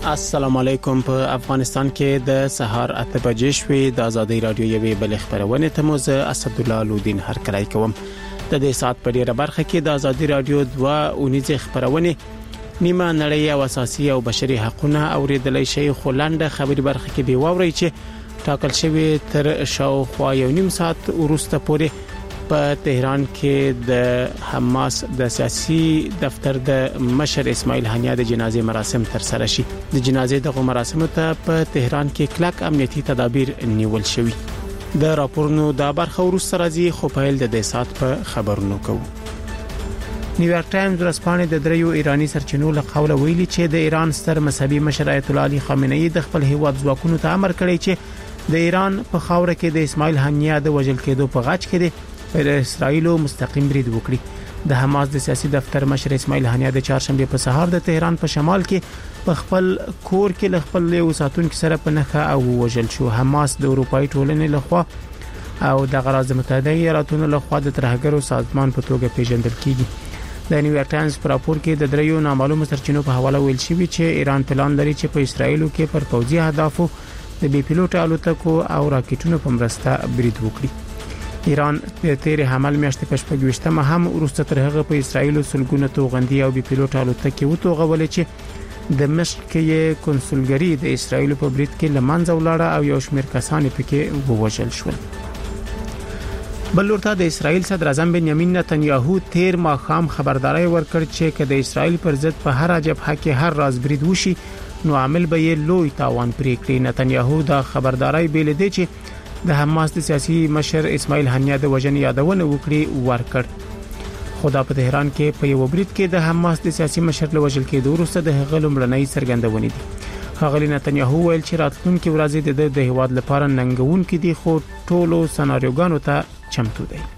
السلام علیکم. په افغانستان کې د سهار 8 بجې شوې د ازادي رادیو یوې بل خبرونه ته موزه اسدالله لودین هرکلی کوم. د دې سات په ډیره برخه کې د ازادي رادیو 2 اونیزه خبرونه نیمه نړۍ او اساسي او بشري حقوقونه اوریدلای شي. خلنده خبري برخه کې دی ووري چې ټاکل شوی تر شاوخوا یو نیم ساعت وروسته پورې په تهران کې د حماس د سیاسي دفتر د مشر اسماعیل هنیه د جنازې مراسم تر سره شي. د جنازې د مراسمو ته په تهران کې کلک امنیتي تدابیر نیول شوي. د راپورونو د برخه وروسته راځي خو په هل د سات په خبرونو کوو. نیویارک ټایمز ورځپاڼه د دریو ایرانی سرچینو له قوله ویلي چې د ایران ستر مذهبي مشر آیت الله علي خامنه‌ای د خپل هیواد ځواکونو ته امر کړی چې د ایران په خاوره کې د اسماعیل هنیه د وژل کېدو په غاټ کې پر اسرائیل مستقیم برید وکړي. د حماس د سیاسي دفتر مشر اسماعیل هنیه د چهارشنبه په سهار د تهران په شمال کې په خپل کور کې ل خپل یو ساتونکو سره په نخښه او وژل شو. حماس د اروپאי ټولنې لخوا او د غرض متحده ایالاتونو لخوا د ترهګرو سازمان په توګه پیژندل کیږي. د نیویارک ټایمز پر راپور کې د دریو نامعلوم سرچینو په حواله ویل شوی چې ایران پلان لري چې په اسرائیل کې پر پوځي اهدافو د بي پيلوټ الوتکو او راکټونو په مرسته برید وکړي. ایران د تیر حمل میاشتې په شپږ هم ورسته تر هغه په اسرائیل سلګونه توغندي او بي پيلوټ الوتکې وټوغولې چې د مشق کې کنسولګری د اسرائیل په برید کې لمنځه ولاړه او یو شمېر کسان پکې ووژل شول. بل ورته د اسرائیل صدر اعظم بنیامین نتنیاهو تیر ماخام خبرداري ورکړ چې کله د اسرائیل پر ضد په هر جبهه کې هر راز برید وشي نو عامل به یې لوی تاوان پرې کړي. نتنیاهو دا خبرداري بیل دی چې د حماس د سیاسي مشر اسماعیل هنیه د وژنې یادونه وکړي ورکړ. خدا په تهران کې په یو برید کې د حماس د سیاسي مشر له وژل کېدو وروسته د هغه لومړنۍ څرګندونې دي. هغه نتنیاهو ویل چې راتلونکي ورځې د هیواد لپاره ننګونکې دي خو ټولو سناریوګانو ته چمتو دي.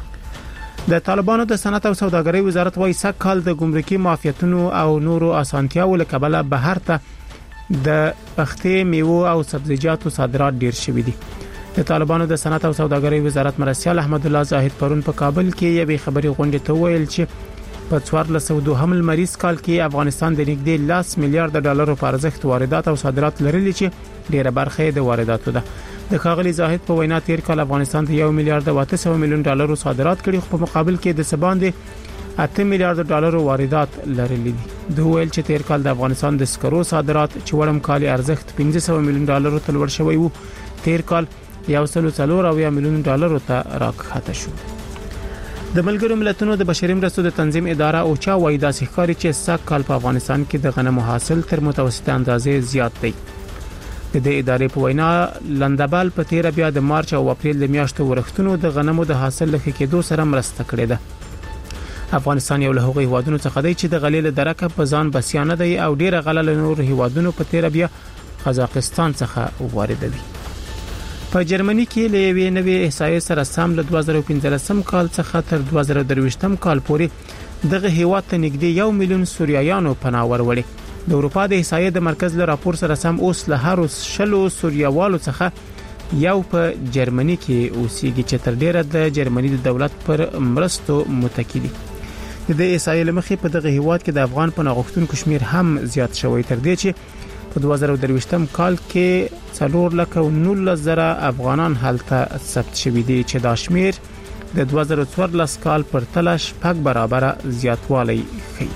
د طالبانو د صنعت او سوداګرۍ وزارت وايي سکهال د ګمرکي معافیتونو او نورو اسانتیاو لکبله بهر ته د پختې میوه او سبزیجاتو صادرات ډیر شوي دي. د طالبانو د صنعت او سوداګرۍ وزارت مرسیال احمد الله زاهد پرون په کابل کې یوې خبري غونډه ته ویل چې په 1402 مریض کال کې افغانستان د نږدې 10 میلیارډ ډالرو په ارزښت واردات او صادرات لرلي چې ډیره برخه د وارداتو ده. د ښاغلي زاهد په وینا تیر کال افغانستان د 1 میلیارډ 800 میلیون ډالرو صادرات کړي خو په مقابل کې د سباندې 8 میلیارډ ډالرو واردات لرلي دي. دوی ویل چې تیر کال د افغانستان د سکرو صادرات چې وړم کال ارزښت 500 میلیون ډالرو ته لوړ شوی وو تیر کال 1.4 میلیون ډالرو ته راکښته شو. د ملګرو ملتونو د بشري مرستو د تنظیم اداره او چا وایي د ښکاری چې سږ کال په افغانستان کې د غنمو حاصل تر متوسطه اندازې زیات دی. د دې ادارې په وینا لندبل په 13 بیا د مارچ او اپریل د میاشتو ورښتونو د غنمو د حاصل لکه کېدو سره مرسته کړې ده. افغانستان یو له هغو هیوادونو څخه دی چې د غلې له درکه په ځان بسیانه دی او ډیره غله له نور هیوادونو په 13 بیا قزاقستان څخه واردوي. په جرمني کې له یوې نوې احصایې سره سم له 2015 کال څخه تر 2023 کال پورې دغه هیواد ته نږدې 1 میلیون سوریایانو پناه وروړي. د اروپا د احصایې د مرکز له راپور سره سم اوس له هر 100 سوریاوالو څخه یو په جرمني کې اوسېږي چې تر ډیره د جرمني د دولت پر مرستو متکی دي. د دې احصایې لمخې په دغه هیواد کې د افغان پناه غوښتونکو شمیر هم زیات شوی تر دې چې په 2023 کال کې 4,19,000 افغانان هلته ثبت شوي دي چې دا شمیر د 2014 کال پر تله شپږ برابره زیاتوالی ښيي.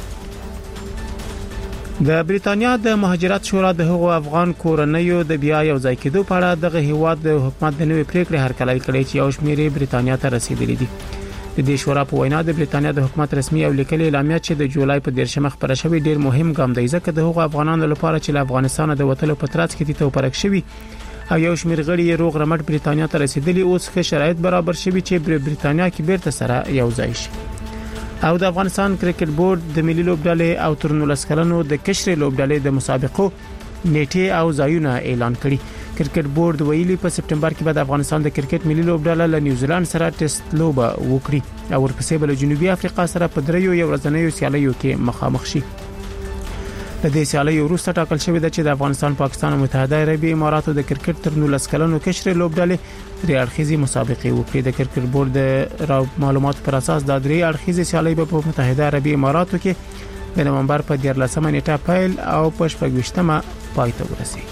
د بریتانیا د مهاجرت شورا د هغو افغان کورنیو د بیا یو ځای کېدو په اړه دغه هیواد د حکومت د نوې پریکړې هرکلی کړی چې یو شمیر بریتانیا ته رسیدلی دي. د دې شورا په وینا د بریتانیا د حکومت رسمي او لیکلي اعلامیه چې د جولای په 13 خبره شوی ډیر مهم ګام دی ځکه د هغو افغانانو لپاره چې له افغانستان د وټلو په ترڅ کې ته پرک شوی او یو شمیر غړي یې روغ رمټ بریتانیا ته رسیدلی اوس ښه شرایط برابر شوی چې بریتانیا کې بیرته سره یو ځای شي. او د افغانستان کرکټ بورډ د ملي لوبډلې او تر 19 کلنو د کشر لوبډلې د مسابقو نیټه او ځایونه اعلان کړي. کرکټ بورډ ویلي په سپټمبر کې به د افغانستان د کرکټ ملي لوبډله له نیوزیلند سره ټیسټ لوبه وکړي او ورپسې به له جنوبي افریقا سره په دریو یو ورځنیو سیالیو کې مخامخ شي. د دې سیالیو وروسته ټاکل شوی دی چې د افغانستان، پاکستان او متحده عربي اماراتو د کرکټ تر 19 کلنو کشر لوبډلې درې اړخیزي مسابقې وکړي. د کرکټ بورډ د معلوماتو پر اساس د درې اړخیزي سیالۍ په متحده عربي اماراتو کې د نومبر په 14 نیټه پیل او په 28مه پای ته ورسېږي.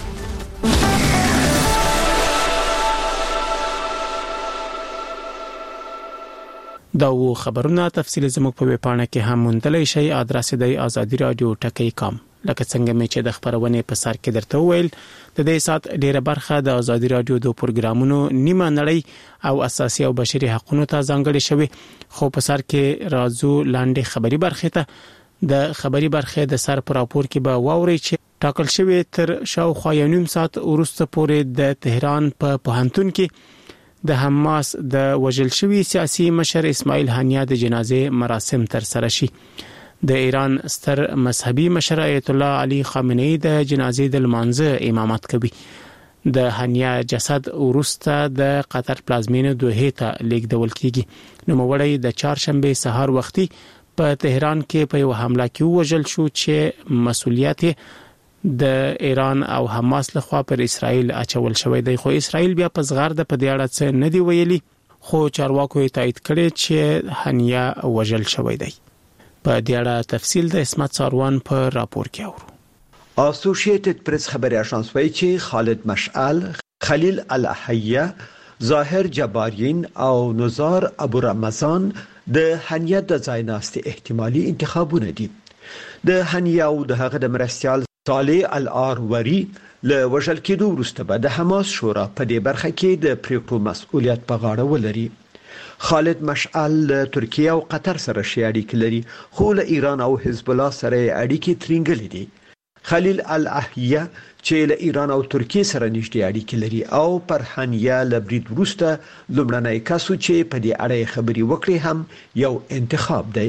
دا و خبرونه تفصیل زموږ په ویبپاڼه کې هم موندلای شئ. ادرس دی azadiradio.com. لکه څنګه مې چې د خبرونه په سر کې درته وویل، د دې سات ډیره برخه د آزادي رادیو د پروګرامونو نیمه نړۍ او اساسي او بشري حقوقو ته ځانګړې شوی، خو په سر کې راځو لاندې خبري برخه ته. د خبري برخه د سر پر راپور کې به واوري چې ټاکل شوی تر شاوخوا یو نیم ساعت وروسته پورې د تهران په پوهنتون کې د حماس د وژل شوی سیاسي مشر اسماعیل هنیه د جنازې مراسم تر سره شي. د ایران ستر مذهبي مشر آیت الله علي خامنه‌ای د جنازې د لمانځه امامت کوي. د هنیه جسد ورسته د قطر پلازمینه دوحه ته لیږدول کیږي. نو موړی د چهارشنبه سهار وختي په تهران کې په یو حمله کې وژل شو چې مسؤلیت د ایران او حماس لخوا پر اسرائیل اچول شوی دی. خو اسرائیل بیا په زغرد په دې اړه څه نه دی ویلي، خو چارواکو یې تایید کړی چې هنیه وژل شوی دی. په دې اړه تفصیل د اسمت ساروان په راپور کې اورو. اسوسییټډ پریس خبري اژانس وايي چې خالد مشعل، خلیل الاحیه، ظاهر جبارین او نزار ابو رمضان د هنیه د ځایناستي احتمالي انتخابونه دي. د هنیه او د هغه د مرستيال صالح الاروری له وژل کېدو وروسته به د حماس شورا په دې برخه کې د پریکړو مسؤلیت په غاړه ولري. خالد مشعل له ترکیه او قطر سره شي اړیکې لري، خو له ایران او حزب الله سره اړیکې ترنګلې دي. خلیل الاحیه چې له ایران او ترکیه سره نږدې اړیکې لري او پر هنیه له برید وروسته لومړنی کس چې په دې اړه خبري وکړي هم یو انتخاب دی.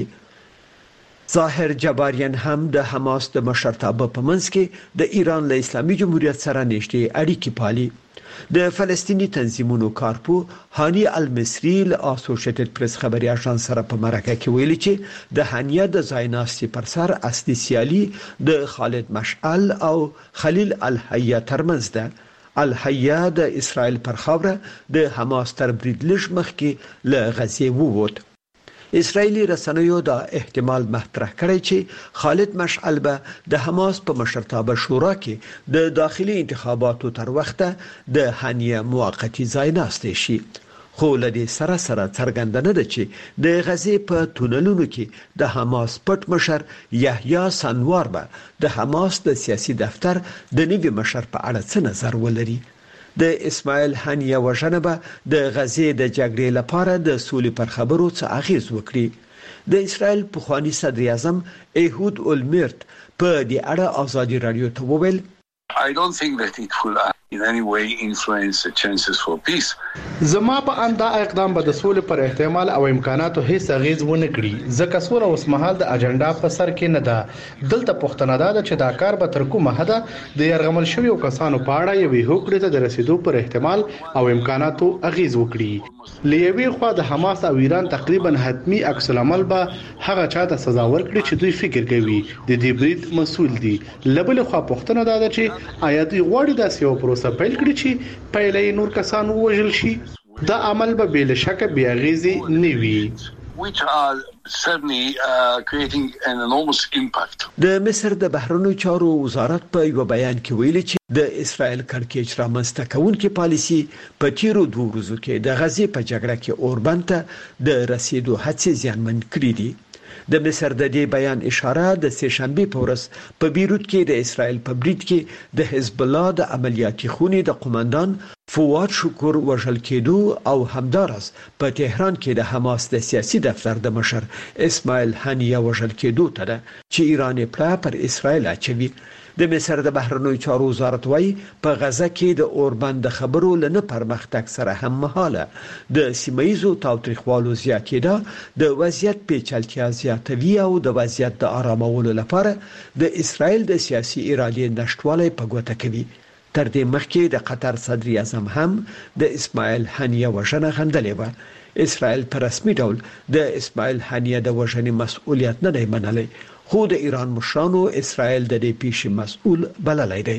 ظاهر جبارین هم د حماس د مشرتابه په منځ کې د ایران له اسلامي جمهوریت سره نږدې اړیکې پالي. د فلسطینی تنظیمونو کارپو هانی المصری له اسوسییټډ پریس خبري اژانس سره په مرکه کې ویلي چې د هنیه د ځایناستي پر سر اصلي سیالي د خالد مشعل او خلیل الحیه ترمنځ ده. الحیه د اسرائیل پر خاوره د حماس تر برید لږ مخکې له غزې ووت. اسرائیلی رسنیو دا احتمال مطرح کړی چې خالد مشعل به د حماس په مشرتابه شورا کې د داخلي انتخاباتو تر وخته د هنیه موقتی ځای ناسته شي. خو لدې سره څرګنده نه ده چې د غزې په تونلونو کې د حماس پټ مشر یحیی سنوار به د حماس د سیاسي دفتر د نوي مشر په اړه څه نظر ولري. د اسماعیل هنیه وژنه به د غزې د جګړې لپاره د سولې پر خبرو څه اغیز وکړي. د اسرائیل پخوانی صدر اعظم ایهود اولمرت په دې اړه آزادي رادیو ته وویل I don't think that it will in any way influence the chances for peace. زما په اندا اقدام به د سولې پر احتمال او امکاناتو هیڅ اغیز ونه کړي، ځکه سوله اوس مهال د اجنډا په سر کې نه ده. دلته پښتنه ده چې دا کار به تر کومه حده د يرغمل شویو کسانو په اړه یوې هوکړې ته د رسیدو پر احتمال او امکاناتو اغیز وکړي. لیوی خو د حماس او ایران تقریبا حتمی عکس العمل به هغه چاته سزا ورکړي چې دوی فکر کوي د دې برید مسؤل دي. لبل خو پښتنه ده چې آیا دوی غواړي داسې یو پروسه پیل کړي چې پهلې نور کسان وژل شي. دا عمل به بل شک بیا غیزي نیوي which are certainly creating an enormous impact. د مصر د بهرنیو چارو وزارت په یو بیان کې ویلي چې د اسرائیل کړکېچ رامنځته کوونکې پالیسي په تیرو 2 ورځو کې د غزې په جګړه کې اوربند ته د رسیدو هڅې زیانمن کړې دي. د مصر د دې بیان اشاره د سهشنبه په ورځ په بیروت کې د اسرائیل په برید کې د حزب الله د عملیاتي خونې د قومندان فواد شکور وژل کېدو او همدارس په تهران کې د حماس د سیاسي دفتر د مشر اسماعیل هنیه وژل کېدو ته ده چې ایران پر اسرائیل اچوي. د مصر د بهرنیو چارو وزارت وايي په غزه کې د اوربند خبرو لنه پرمختګ سره هم مهاله د سیمایزو تاوتریخوالو زیاتېدا د وضعیت پیچلتیا زیاتوي او د وضعیت د آرامولو لپاره د اسرائیل د سیاسي ارادې نشټوالی په ګوته کوي. تر دې مخکې د قطر صدر اعظم هم د اسماعیل هنیه وژنه غندلې و. اسرائیل په رسمي ډول د اسماعیل هنیه د وژنې مسؤلیت نه دی منلی، خو د ایران مشرانو اسرائیل د دې پیښې مسؤل بللی دی.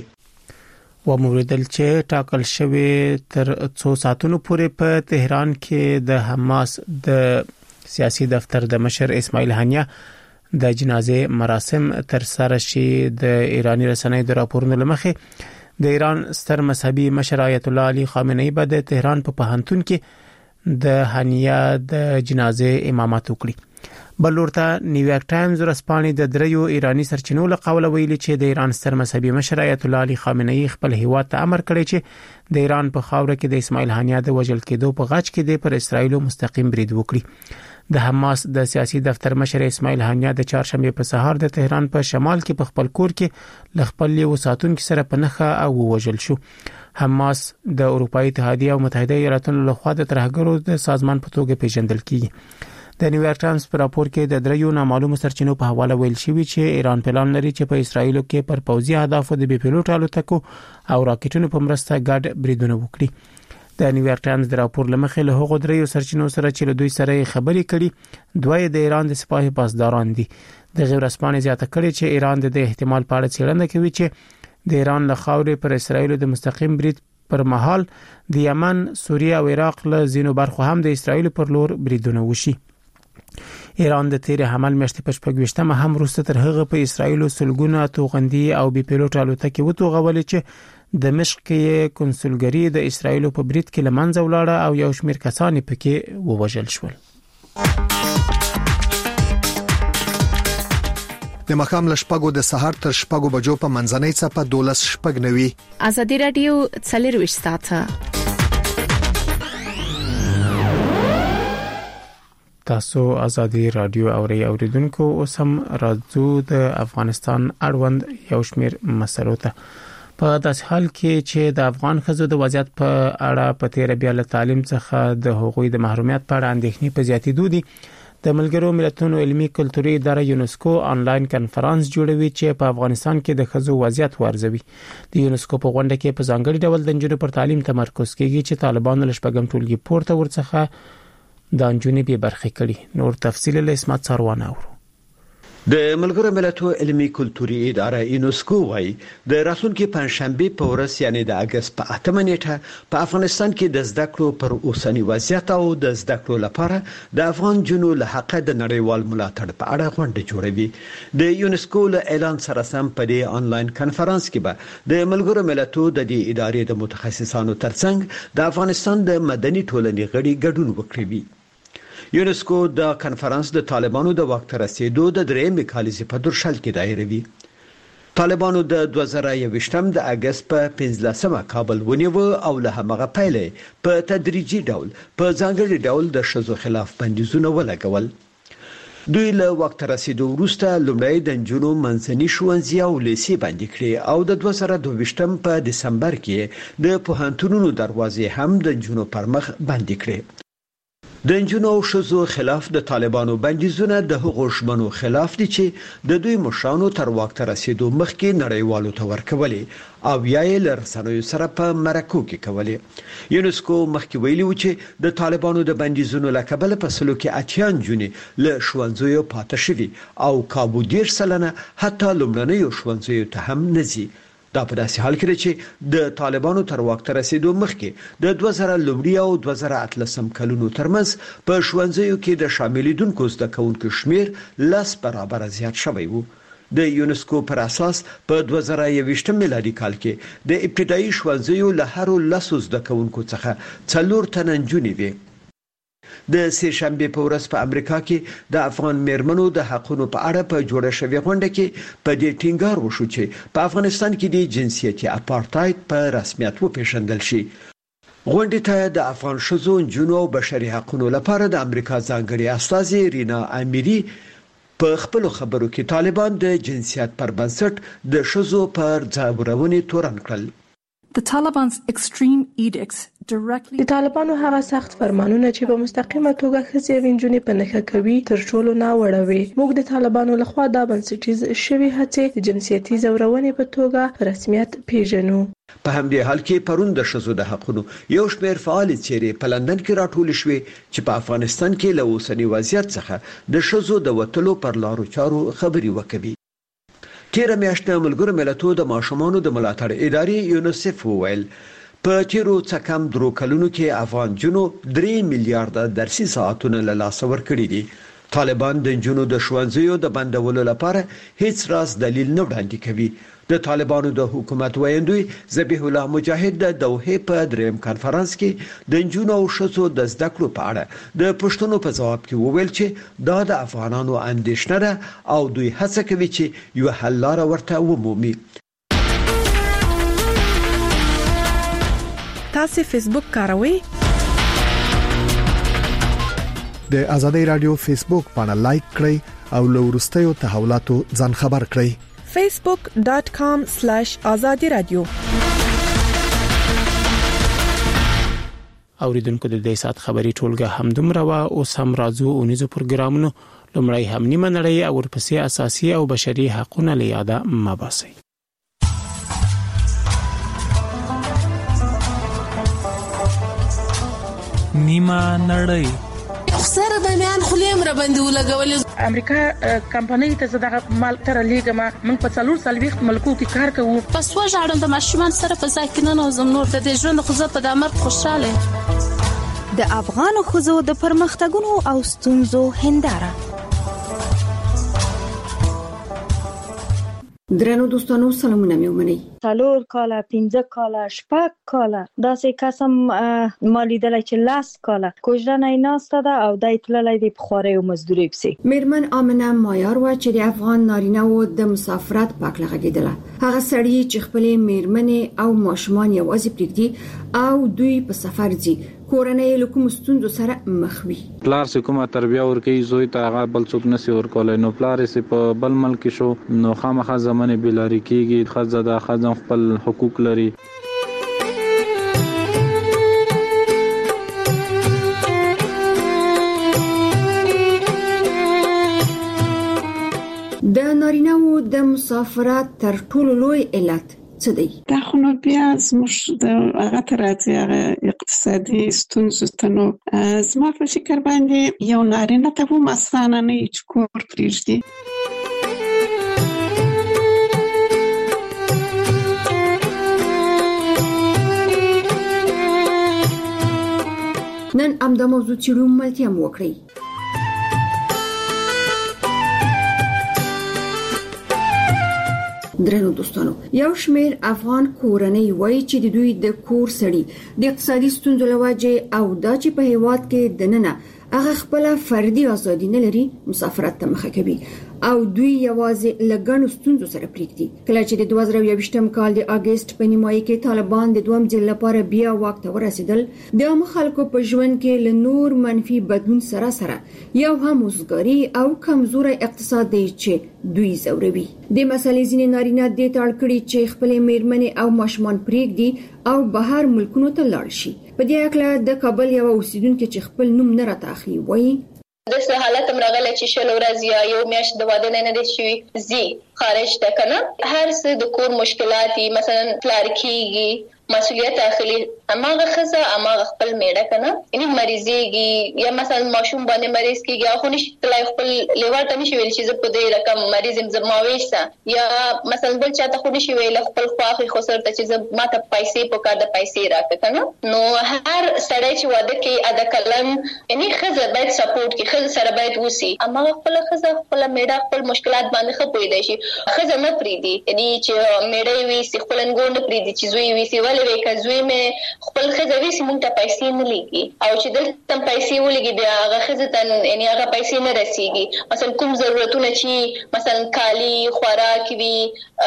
وموردل چې ټاکل شوی تر 2 ساعتونو پورې په تهران کې د حماس د سیاسي دفتر د مشر اسماعیل هنیه د جنازې مراسم تر سره شي. د ایرانی رسنیو د راپورونو لمخې د ایران ستر مذهبي مشر آیت الله علي خامنه‌ای په تهران په پوهنتون کې د هنیه د جنازې امامت وکړي. بلورته نیویارک ټایمز ورځپاڼې د دریو ایرانی سرچینو له قوله ویلي چې د ایران ستر مذهبي مشر آیت الله علي خامنه‌ای خپل هیواد ته امر کړی چې د ایران په خاوره کې د اسماعیل هنیه د وژل کېدو په غاچ کې د پر اسرایل مستقیم برید وکړي. د حماس د سیاسي دفتر مشر اسماعیل هنیه د چهارشنبه په سهار د تهران په شمال کې په خپل کور کې ل خپل یو ساتونکو سره په نخښه او وژل شو. حماس د اروپאי اتحادیه او متحده ایالاتونو لخوا د ترهګرو د سازمان په توګه پیژندل کیږي. د نیویارک ټایمز په راپور کې د دریو نامعلومو سرچینو په حواله ویل شوی چې ایران پلان لري چې په اسرایل کې پر پوځي اهدافو د بي پيلوټ الوتکو او راکټونو په مرسته ګډ بریدونه وکړي. د نیویارک ټایمز د راپور لمخې له هغو دریو سرچینو سره چې له دوی سره خبرې کړي دوی د ایران د سپاه پاسداران دي. د غیر رسمانه زیاته کړي چې ایران د احتمال په اړه څېړنه کوي چې د ایران له خاورې پر اسرایل د مستقیم برید پر مهال د یمن، سوریه او عراق له ځینو برخو هم د اسرایل پر لور بریدونه وشي. ایران د تیر حمل میاشتې په 28مه هم وروسته تر هغه په اسرایل سلګونه توغندي او بي پيلوټ الوتکې وتوغولې چې دمشق کې کنسولګری د اسرایل په برید کې لمنځه ولاړه او یو شمېر کسان پکې ووژل شول. د مخام لشپګو د سحر تر شپګو بجو په منځنۍ څپه 12 شپګ نوي. ازادي رادیو 24 ساعته. تاسو ازادي رادیو اوریدونکو اوس هم راځو د افغانستان اړوند یو شمېر مسلو ته. په داسې حال کې چې د افغان ښځو د وضعیت په اړه په تیر بیا له تعلیم څخه د حقوقي د محرومیت په اړه اندېښنې په زیاتېدو دي. د ملګرو ملتونو علمي کلتوري اداره یونسکو آنلاین کنفرانس جوړوي چې په افغانستان کې د ښځو وضعیت وارزوي. د یونسکو په غونډه کې په ځانګړي ډول د نجونو پر تعلیم تمرکز کیږي چې طالبانو له شپږم ټولګي پورته ورڅخه د نجونې به برخه کړي. نور تفصیل له اسمت سروانه اورو. د ملګرو ملتونو علمي کلتوري اداره یونسکو وايي د راتلونکي پنځشنبه په ورځ یعنی د اگست په 8 نیټه په افغانستان کې د زده کړو پر اوسنی وضعیت او د زده کړو لپاره د افغان جنو له حق د نړیوال ملاتړ په اړه غونډه جوړوي. د یونسکو له اعلان سره سم په دې آنلاین کنفرانس کې به د ملګرو ملتونو د دې ادارې د متخصصانو ترڅنګ د افغانستان د مدني ټولنې غړي ګډون وکړي. یونسکو د کنفرانس د طالبانو د وخت رسیدو د درېمې کالیزې په درشل کې دایروي. طالبانو د 2021م د اگست په 15مه کابل ونیو او له هغه پیلې په تدریجي ډول په ځانګړي ډول د ښځو خلاف بندیزونه ولګول. دوی له وخت رسیدو وروسته لومړی د نجونو منځني ښوونځي او لیسې بندي کړې او د 2022م په دسمبر کې د پوهنتونونو دروازې هم د نجونو پر مخ بندي کړې. د نجونو او ښځو خلاف د طالبانو بندیزونه د حقوقو ژمنو خلاف دي چې د دوی مشرانو تر وخت رسیدو مخکې نړیوالو ته ورکولې او یې لرسنوي سره په مرکو کې کولې. یونسکو مخکې ویلي و چې د طالبانو د بندیزونو له کبله په سلو کې 80 نجونې له ښوونځیو پاتې شوي او کابو 10% حتی لومړنیو ښوونځیو ته هم نه ځي. دا په داسې حال کې چې د طالبانو تر وخت رسیدو مخکې د 2000 لومړی او 2013 کلونو ترمنځ په ښوونځیو کې د شاملیدونکو زده کوونکو شمیر 10 برابر زیات شوی وو. د یونسکو پر اساس په 2021 میلادي کال کې د ابتدایي ښوونځیو له هر 10 زده کوونکو څخه 4 تنه نجونې وي. د سه شنبه په ورځ په امریکا کې د افغان میرمنو د حقوقو په اړه په جوړه شوې غونډه کې په دې ټینګار وشو چې په افغانستان کې د جنسیتي اپارټاید په رسمیت وپیژندل شي. غونډې ته د افغان ښځو، نجونو او بشري حقوقو لپاره د امریکا ځانګړي استازي رینا امیری په خپل خبرو کې طالبان د جنسیت پر بنسټ د ښځو پر ځورونې تورن کړل. The Taliban's extreme edicts directly د طالبانو هغه سخت فرمانونه چې په مستقیمه توګه ښځې او نجونې په نښه کوي تر ټولو ناوړه وي. موږ د طالبانو لخوا دا بنسټیز شوي هڅې د جنسیتي ځورونې په توګه په رسمیت پیژنو. په همدې حال کې پرون د ښځو د حقوقو یو شمېر فعال چیرې په لندن کې راټول شوې چې په افغانستان کې له اوسنی وضعیت څخه د ښځو د وټلو پر لارو چارو خبري وکړي. تیر میاشت ملګرو ملتونو د ماشومانو د ملاتړ ادارې یونیسف وویل په تیرو څه کم 3 کلونو کې افغان جنو 3 میلیارډ درسي ساعتونه له لاسه ورکړي دي. طالبان د جنونو د ښوونځیو د بندولو لپاره هیڅ راز دلیل نه وړاندې کوي. د طالبانو د حکومت ویاندوی ذبیح الله مجاهد د دوحه په دریم کانفرنس کې د جنونو او شذو د زده کړو په اړه د پښتنو په ځواب کې وویل چې دا د افغانانو اندېښنه ده او دوی هڅه کوي چې یو حل لار ورته ومومي. تاسو فیسبوک کاروئ؟ د آزادۍ رادیو فیسبوک باندې لایک کړئ او له وروستیو تحولاتو ځان خبر کړئ. facebook.com/azadi radio. اوریدونکو د دې سات خبري ټولګه همدومره وا اوس هم راځو اونیزو پروګرامونو لمړی هم نیمه نړۍ او ورپسې اساسي او بشري حقوقونه لیاده مباسي. نیمه نړۍ سره د میان خلیم را باندې ولګولې. امریکا کمپنۍ ته زداغه مال تر لیګما موږ په 440 ملکو کې کار کوو. پس وژاړم د ماشومان سره په ځای کې نه نوزم نور د ژوند خو زه په دامر خوشاله. د افغان خزو د پرمختګونو او ستونزو هنداره. درنو دوستانو سلامونه مې ومنئ. 4 کاله 15 کاله 6 کاله داسې قسم مالی دلای چې 10 کاله کوژدنه ناسته ده او دای تللای دی په خواري او مزدوري پسې. میرمن امنه مایار و چې د افغان نارینه و د مسافرت پاک لغږیدله. هغه سړی چې خپل میرمنې او ماشومان یوازې پریږدي او دوی په سفر ځي کورنۍ له کوم ستونزو سره مخ وي. پلار سې کومه تربیه ورکوي زوی ته هغه بل څوک نسی ورکولای نو پلار سې په بل ملک شو نو خامخا زمانه بلاری کیږي خزه د خزم خپل حقوق لري. د نارینه و د مسافرت تر ټولو لوی علت څه دی؟ دا خو نو بیا زموږ د هغه تراتي هغه اقتصادي ستونزې ته نو زما په فکر باندې یو نارینه ته هم اسانه نه چې کور پرېږدي. نن امدا موضوع چې روملتیا مو وکړي. درنو دوستانو یو شمیر افغان کورنۍ وایي چې د دوی د کور سړي د اقتصادي ستونزو لوجه او دا چې په هیواد کې دننه هغه خپل فردي ازادي نه لري مسافرت ته مخه کوي او دوی یوازې لګڼو ستونزو سره پریږدي. کله چې د 2020م کال د اگست په نیمایي کې طالبان د دویم ځل لپاره بیا واک ته ورسېدل د عام خلکو په ژوند کې له نور منفي بدلون سره یو هم وزګاری او کمزوري اقتصاد دی چې دوی زوروي. د مسلې ځینې نارینه د تاړ کړي چې خپل میرمنې او ماشومان پریږدي او بهر ملکونو ته لاړ شي. په دې اړه د کابل یو اوسیدونکو چې خپل نوم نه راټاخي وایي د څه حالت مرغله چې شل ورځې یا یو میاشت د واده نه نه شي زی خارج ته کنه هر څه د کور مشکلات مثلا پلار کیږي مسؤلیت اخلي اماغه خزه اماغه خپل میړه کنه یعنی مریضيږي یا مثلا ماشوم باندې مریض کیږي خو نشي تلای خپل لیوال ته نشي ویل چې زه په دې رقم مریض زما وېسه یا مثلا بل چاته خو نشي ویل خپل خواخي خو سره چې زه ماته پیسې په کار د پیسې راکې کنه نو هر سړی چې واده کوي ادا کلن یعنی خزه باید سپورټ کوي خزه سره باید وسی اماغه خپل خزه خپل میړه خپل مشکلات باندې خپوي دی شي خزه نه پریدي یعنی چې میړه وي خپل انګور نه پریدي چې زوی وي ولې کزوی مې خپل خزوي سیمون ته پیسې نه لګي او چې دلته پیسې ولګي بیا هغه خزه ته یعنی هغه پیسې نه رسیږي مثلا کوم ضرورتونه چې مثلا کالی خوراک وي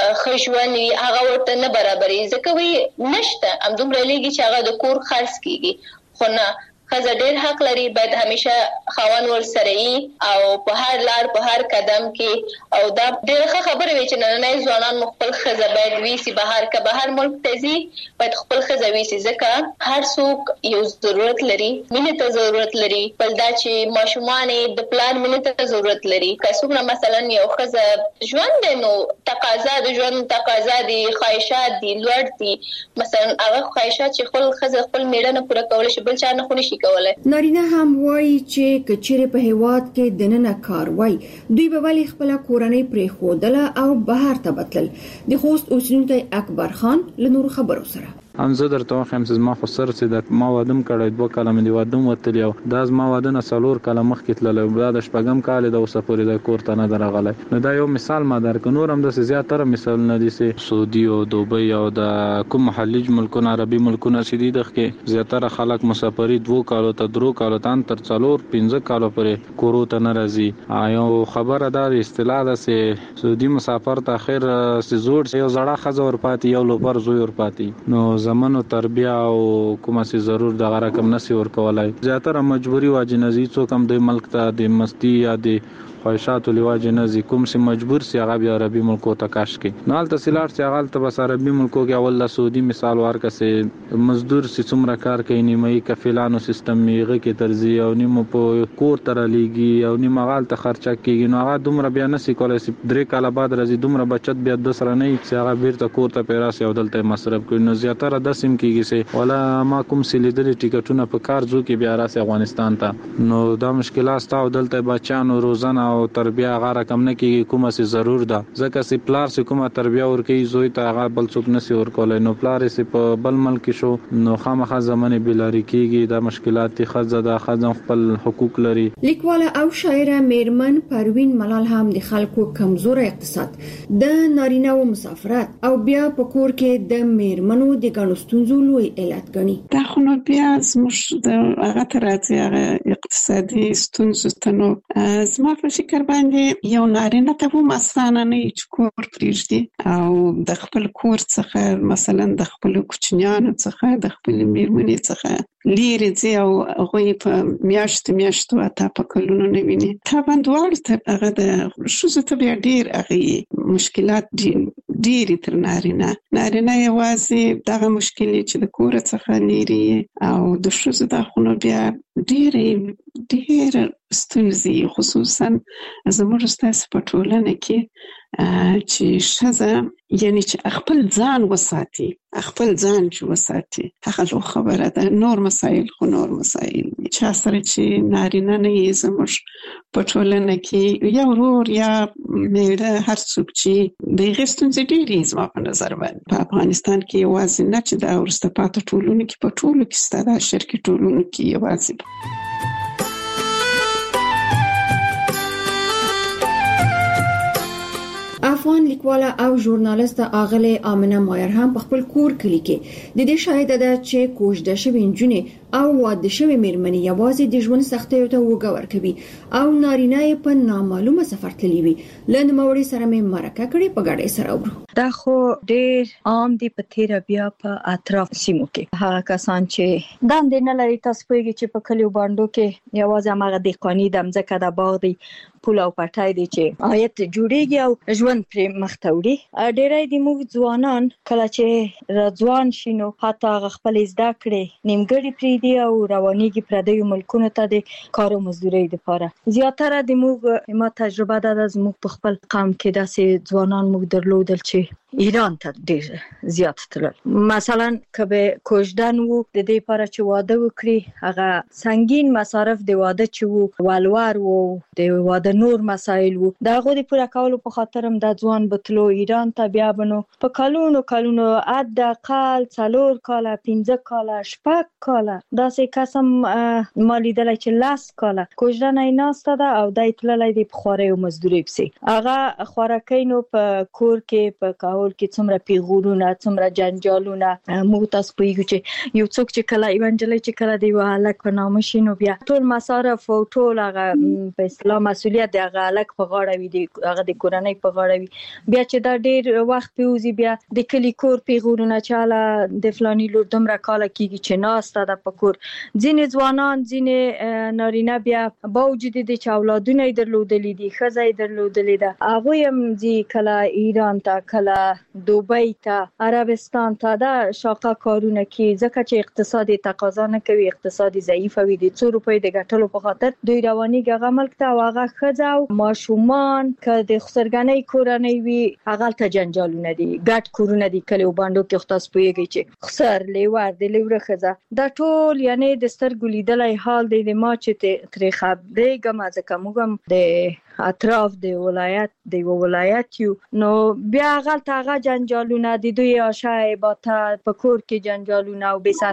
خښوان وي هغه ورته نه برابرې ځکه وي نشته همدومره لګي چې هغه د کور خرڅ کیږي خو نه خزه ډېر حق لري باید همیشه خاون ور سره ای او په هر لار په هر قدم کې او دا ډېر خبره وي چې نن ځوانان خپل خزه باید ویسي بهر که بهر ملک تزي باید خپل خزه ویسي ځکه هر څوک یو ضرورت لري مینه ته ضرورت لري بل دا چې ماشومان د پلان مینه ته ضرورت لري که څوک مثلا یو خزه ژوند نو تقاضا د ژوند تقاضا دي خواهشات دي لوړ دي مثلا هغه خواهشات چې خپل خزه خپل میړه نه پوره کول شي بل چا نه خوني نارینه هم وایي چې کچېره په هیواد کې دننه کار وای دوی به ولی خپل کورنۍ پرې خودله او بهر ته بتل د خوست اوسیدونکو اکبر خان له نور خبرو سره هم زه درته وایم چې ما خو سر چې د ما وادم کړی 2 کاله مې وادم وتلی او دا ما وادنه 4 کاله مخکې تللی دا د شپږم کال د اوسه پورې د کور ته نه درغلی نو دا یو مثال ما درک نور هم د زیاتره مثالونه دي چې سعودي او دوبۍ او د کوم خلیج ملکونه عربي ملکونه چې دي دغه زیاتره خلک مسافري 2 کالو ته 3 کالو ته تر 4-5 کالو پورې کورو ته نه راځي یو خبره دا اصطلاح ده چې سعودي مسافر ته اخر چې زوړ یو زړه خزه ور پاتې یو لوبر زوی ور پاتې نو زمونو تربیه او کومه سي ضرور د رقم نسی ور کولای زیاتره مجبوری واجنزي څوک هم د ملک ته د مستی یا د خواهشات لواجه نزي کوم سي مجبور سي هغه عربي ملکو ته کاش کې نو تحصیلات سي هغه ته بس عربي ملکو کې اول له سعودي مثال ورکسه مزدور سي څومره کار کوي نیمه کفیلانو سیستم میغه کې ترزی او نیمه په کور تر لګي او نیمه غال ته خرچه کیږي نو هغه دومره بیا نسی کولای سي 3 کال بعد راځي دومره بچت بیا د سره نه سي هغه بیرته کور ته پیراسي او دلته مصرف کوي نو زیاتره د سیم کیږي سي ولا ما کوم سي لیدل ټیکټونه په کار ځو کې بیا راسي افغانستان ته نو دا مشکلات تاو دلته بچانو روزانه او تربیه هغه رقم نه کیږي کومه سي ضرور ده ځکه سي پلار سي کومه تربیه ورکي زوی ته هغه بل څوک نسی ورکولای نو پلار سي په بل ملک شو نو خامخا زمانه بلاری کیږي دا مشکلات خزه د خزم خپل حقوق لري لیکواله او شاعره میرمن پروین ملال هم د خلکو کمزور اقتصاد د نارینه او مسافرت او بیا په کور کې د میرمنو د ګڼستونزو لوی علت غني دا خو نو بیا زموږ د هغه تراتي هغه اقتصادي ستونزو ته نو زما په فکر باندې یو نارینه ته هم اسانه نه چې کور پرېږدي او د خپل کور څخه مثلا د خپل کوچنیانو څخه د خپل میرمنې څخه لیرې ځي او هغوی په میاشتو اته په کلونو نه ویني طبعا دواړو ته هغه د ښځو ته بیا ډېر هغې مشکلات ډېرې تر نارینه یوازې دغه مشکلې چې د کور څخه لیرې او د ښځو دا خو نو بیا ډېر ستونزې خصوصا زموږ ستاسو په ټولنه کې چې ښځه یعنی چې خپل ځان وساتي هغه لو خبره ده نور مسایل چا سره چې نارینه نه یې زموږ په ټولنه کې یا ورور یا میړه هر څوک چې د هغې ستونزې ډېرې زما په نظر باندې په افغانستان کې یوازې نه چې دا وروسته پاتې ټولنو کې په ټولو کې ستا دا شرقي ټولنو کې یوازې افغان لیکواله او ژورنالیست اغله امنه مایر هم په خپل کور کلی کې د دې شاهده ده چې کوژده شوی نجونې او واده شوی میرمنې یوازې د ژوند سختیو ته وګور کوي او نارینه په نامعلومه سفر تللی وي لنموړي سره مې مرکه کړې په ګډه سره ورو دا خو ډېر عام دي په تیر بیا په اطراف سیمو کې هغه کسان چې دند نه لري تاسو پوهیږئ چې په کلیو باندې کې یوازې هغه د قانی د مځکه د باغ دی پول او پټای دي چې آیت جوړیږي او ژوند پر مختوري ډېرای دي موږ ځوانان کله چې راځوان شینو حتی خپل زده کړې نیمګړي پریدي او روانيږي پردیو ملکونو ته د کارو مزدوري لپاره زیاتره د موږ ما تجربه ده زموږ په خپل قوم کې داسې ځوانان موږ درلودل چې ایران ته ډېر زیات تلل مثلا کبه کوژدن وو د دې لپاره چې واده وکړي هغه سنگین مصارف د واده چې وو ولور وو د واده نور مسایل وو دا غو د پوره کولو په خاطر هم د ځوان بتلو ایران ته بیا بنو په کلونو عد اقل 4 کاله 15 کاله 6 کاله داسې قسم مالیدل چې 10 کاله کوژدن ایناسته ده او دای تللی د بخاري او مزدوري پسي هغه خوراکینو په کور کې په کاول کې څومره پیغورونه څومره جنجالونه موږ تاسو پوهیږو چې یو څوک چې کله ایونجلی چې کله دی هلک په نامه شي نو بیا ټول مصارف او ټول هغه په اسلام مسؤلیت د هغه هلک په غاړه وي هغه د کورنۍ په غاړه وي بیا چې دا ډېر وخت پیوزي بیا د کلی کور پیغورونه چې هله د فلاني لور دومره کاله کېږي چې ناسته ده په کور ځینې ځوانان ځینې نارینه بیا باوجود د چې اولادونه یې درلودلي دي ښځه یې درلودلې ده هغوی هم ځي کله ایران ته کله دوبۍ ته عربستان ته دا شاقه کارونه کې ځکه چې اقتصادي تقاضا نه کوي اقتصادي ضعیف وي د 2 روپۍ د ګټلو په خاطر دوی رواني هغه ملک ته هغه ښځه او ماشومان که د خسرګنۍ کورنۍ وي هغه ته جنجالونه دي ګډ کورونه دي کلیو باندې کې خاص پويږي چې خسر لیور د لیوره ښځه دا ټول یعنی د سترګو لیدلای حال دی د ما چې ترې خبرې ګم ځکه موږ د اطراف د ولایت د یو ولایت یو نو بیا غلطه هغه جنجالونه د دوی آشای باته په کور کې جنجالونه او بې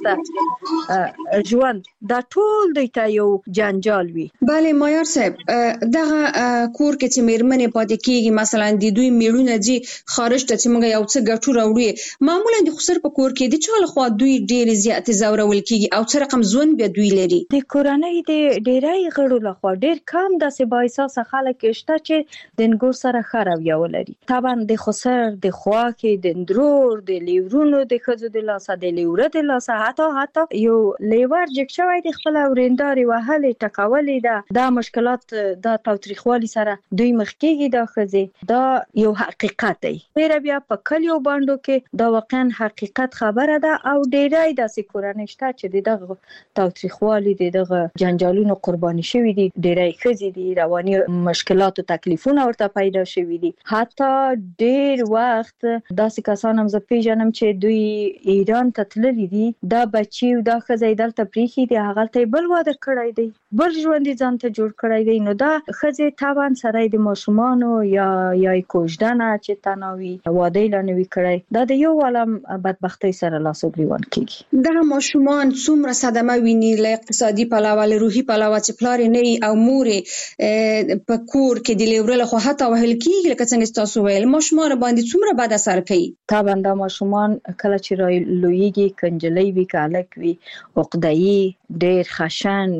سرپرسته ژوند دا ټول دوی ته یو جنجال وي. بله مایار صاحب دغه کور کې چې میرمنې پاتې کیږي مثلا د دوی میړونه چې خارج ته چې موږ یو څه ګټو راوړي معمولا د خسر په کور کې د چا لخوا دوی ډېر زیات زورول کیږي او څه رقم ژوند به دوی لري. د کورنۍ د ډیری غړو لخوا ډېر کم داسې بااحساسه خلک شته چې د نګور سره ښه رویه ولري. طبعا د خسر د خواکې د اندرور د لیورونو د ښځو د لاسه د لیوره د لاسه حتی یو لیور جګ شوی د خپل ورېندارې وهلې ټکولې دا مشکلات دا تاوتریخوالي سره دوی مخ کېږي. دا ښځې دا یو حقیقت دی. بیا په کلیو باندو کې دا واقعا حقیقت خبره ده او ډېری داسې کورنۍ شته چې دغه تاوتریخوالي دغه جنجالونو قرباني شوي دي. ډېری ښځې دي رواني مشکلات او تکلیفونه ورته پیدا شوي دي. حتی ډېر وخت داسې کسان هم زه پیژنم چې دوی ایران ته تللي دي دا بچي او دا ښځه دلته پریښي دي هغه ته بل واده کړی دی بل ژوند ځان ته جوړ کړی دی. نو دا ښځې طبعا سره د ماشومانو یا کوژدنه چې تناوي واده لنوي کړی دا د یو عالم بدبختی سره لاس او ګریوان کیږي. دا ماشومان څومره صدمه ویني له اقتصادي پلوه له روحي پلوه چې پلار نه او مور په کور کې د لیورل خو حتی وهل کیږي لکه څنګه تاسو ویل ماشومان باندې څومره بد اثر کوي. طبعا دا ماشومان کله چې لویږي کنجلۍ وی کالک وی عقده‌ای ډېر خشن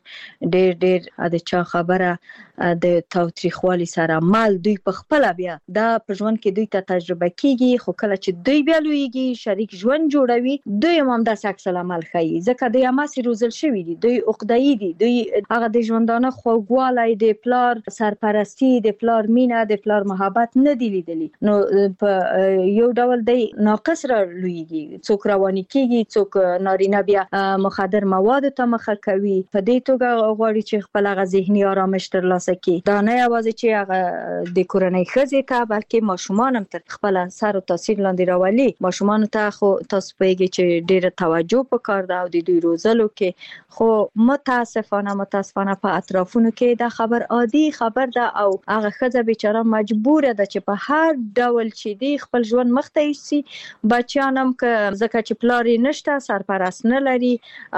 ډېر د چا خبره د تاوتریخوالي سره مال دوی په خپل بیا دا په ژوند کې دوی ته تجربه کیږي. خو کله چې دوی بیا لویږي شریک ژوند جوړوي دوی هم د عکس العمل ښيي ځکه دوی اماسي روزل شوی دي دوی عقده‌ای دي دوی هغه د ژوندانه خوږوالی د پلار سرپرستی د پلار مینه د پلار محبت نه دی لیدلی. نو په یو ډول دی ناقص را لویږي څوک رواني کیږي څوک نارینه بیا مخدر مواد ته مخه کوي. په دې توګه غواړي چې خپل هغه ذهني آرامش ترلاسه کړي. دا نه یوازې چې هغه د کورنۍ ښځې ته بلکې ماشومان هم تر خپل سر او تاثیر لاندې راولي. ماشومان ته خو تاسو پوهیږئ چې ډېره توجه پکار ده او د دوی روزلو کې خو متاسفانه په اطرافونو کې دا خبر عادي خبر ده او هغه ښځه بیچاره مجبوره ده چې په هر ډول چې دی خپل ژوند مخته یوسي. بچیان هم که ځکه چې پلار یې نشته سرپرست نه لري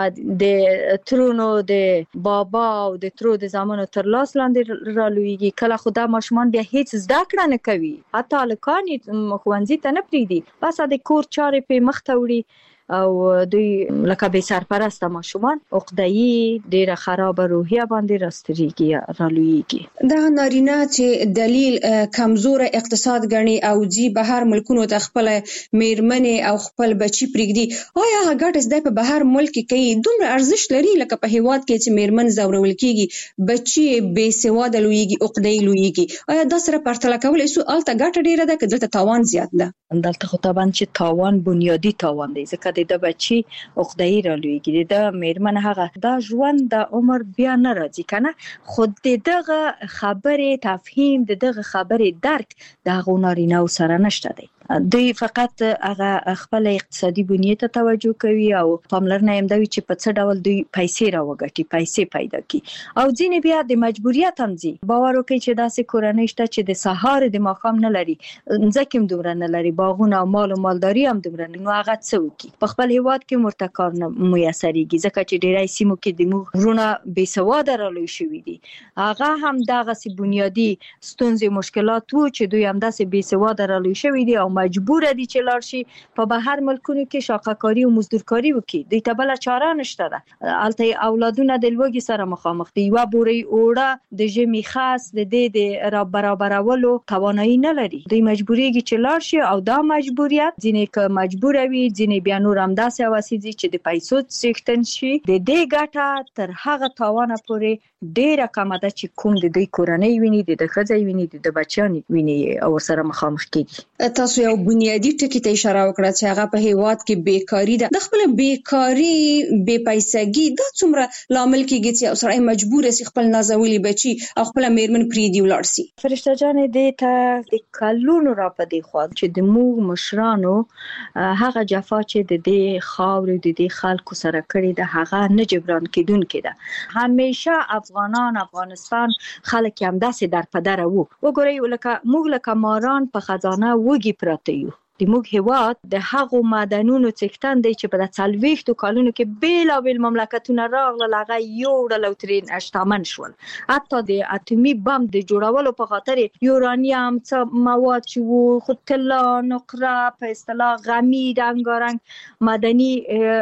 د ترونو د بابا او د ترو د زامنو تر لاس لاندې رالویږي. کله خو دا ماشومان بیا هیڅ زده کړه نه کوي حتی هلکان یې ښوونځي ته نه پرېږدي بس د کور چارې پرې مخته وړي او دوی لکه بې سرپرسته ماشومان عقده‌ای ډېره خرابه روحیه باندې راستریږي رالویږي. دا نارینه چې دلیل کمزوره اقتصاد ګڼي او جی بهر ملکونو ته خپل میرمنې او خپل بچي پرېږدي آیا هغه ګټه زده په بهر ملک کې کوي دومره ارزښت لري لکه په هیواد کې چې میرمن زورول کیږي بچي بې سواده لویږي عقده‌ای لویږي آیا دا سره پرتله کول هلته ګټه ډېره ده که دلته تاوان زیات ده؟ دلته خو طبعا چې تاوان بنیادی تاوان دی ځکه د بچي عقده‌ای رالویږي د میرمن هغه دا ژوند د عمر بیا نه راځي کنه خود دغه خبرې تفهیم دغه خبرې درک د هغو نارینه‌و سره نشته دی. دوی فقط هغه خپل اقتصادي بنیاد ته توجه کوي او پاملرنه هم دوی چې په څه ډول دوی پیسې راوګټي پیسې پیدا کړي او ځینې بیا د مجبوریت هم ځي. باور وکړئ چې داسې کورنۍ شته چې د سهار د ماښام نه لري ځکه هم دومره نه لري باغونه او مال او مالداري هم دومره نو هغه څه وکړي په خپل هیواد کې مرته کار نه میسرېږي ځکه چې ډېری سیمو کې د موږ وروڼه بې سواده رالوی شوي دي. هغه هم دغسې بنیادي ستونزې مشکلات وو چې دوی همداسې بې سواده رالوی شوي دي او مجبور دي چې لاړ شي په بهر ملکونو کې شاقه‌کاري او مزدورکاري وکړي. دوی ته بله چاره نشته ده. هلته اولادونه د لوږې سره مخامخ دي یوه بورۍ اوړه د ژمي خاص د دې د برابرولو توانایي نه لري. دوی مجبوریږي چې لاړ شي او دا مجبوریت ځینې که مجبوره وي ځینې بیا نور همداسې هوسیږي چې د پیسو څښتن شي د دې ګټه تر هغه تاوانه پورې ډېره کمه ده چې کوم د دوی کورنۍ ویني د ښځې ویني د بچیانو ویني او ورسره مخامخ کېږي. تاسو یو بنیادی ټکی ته اشاره وکړه چې هغه په هیواد کې بیکاری ده. د خپل بیکاری بې پیسګي د څومره لامل کېږي چې سړی مجبور شي خپل نازولي بچي او خپل میرمن پریدي ولاړ شي. فرشته جانې دې ته د کلونو را پدې خو چې د موږ مشرانو هغه جفا چې د دې خاورې د دې خلکو سره کړې ده هغه نه جبران کېدونکې ده. همیشه افغانستان خلک هم داسې در پدره وو. وګورئ لکه موږ لکه ماران په خزانه وږي پراته یو. د موږ هیواد د هغو معدنونو څښتن دی چې په 40 کالونو کې بیلابیل مملکتونه راغلل هغه یوړل او ترې شتمن شول. حتی د اتومي بم د جوړولو په خاطر یورانیم څه مواد چې وو خو طلا نقره په اصطلاح غمی رنګارنګ معدني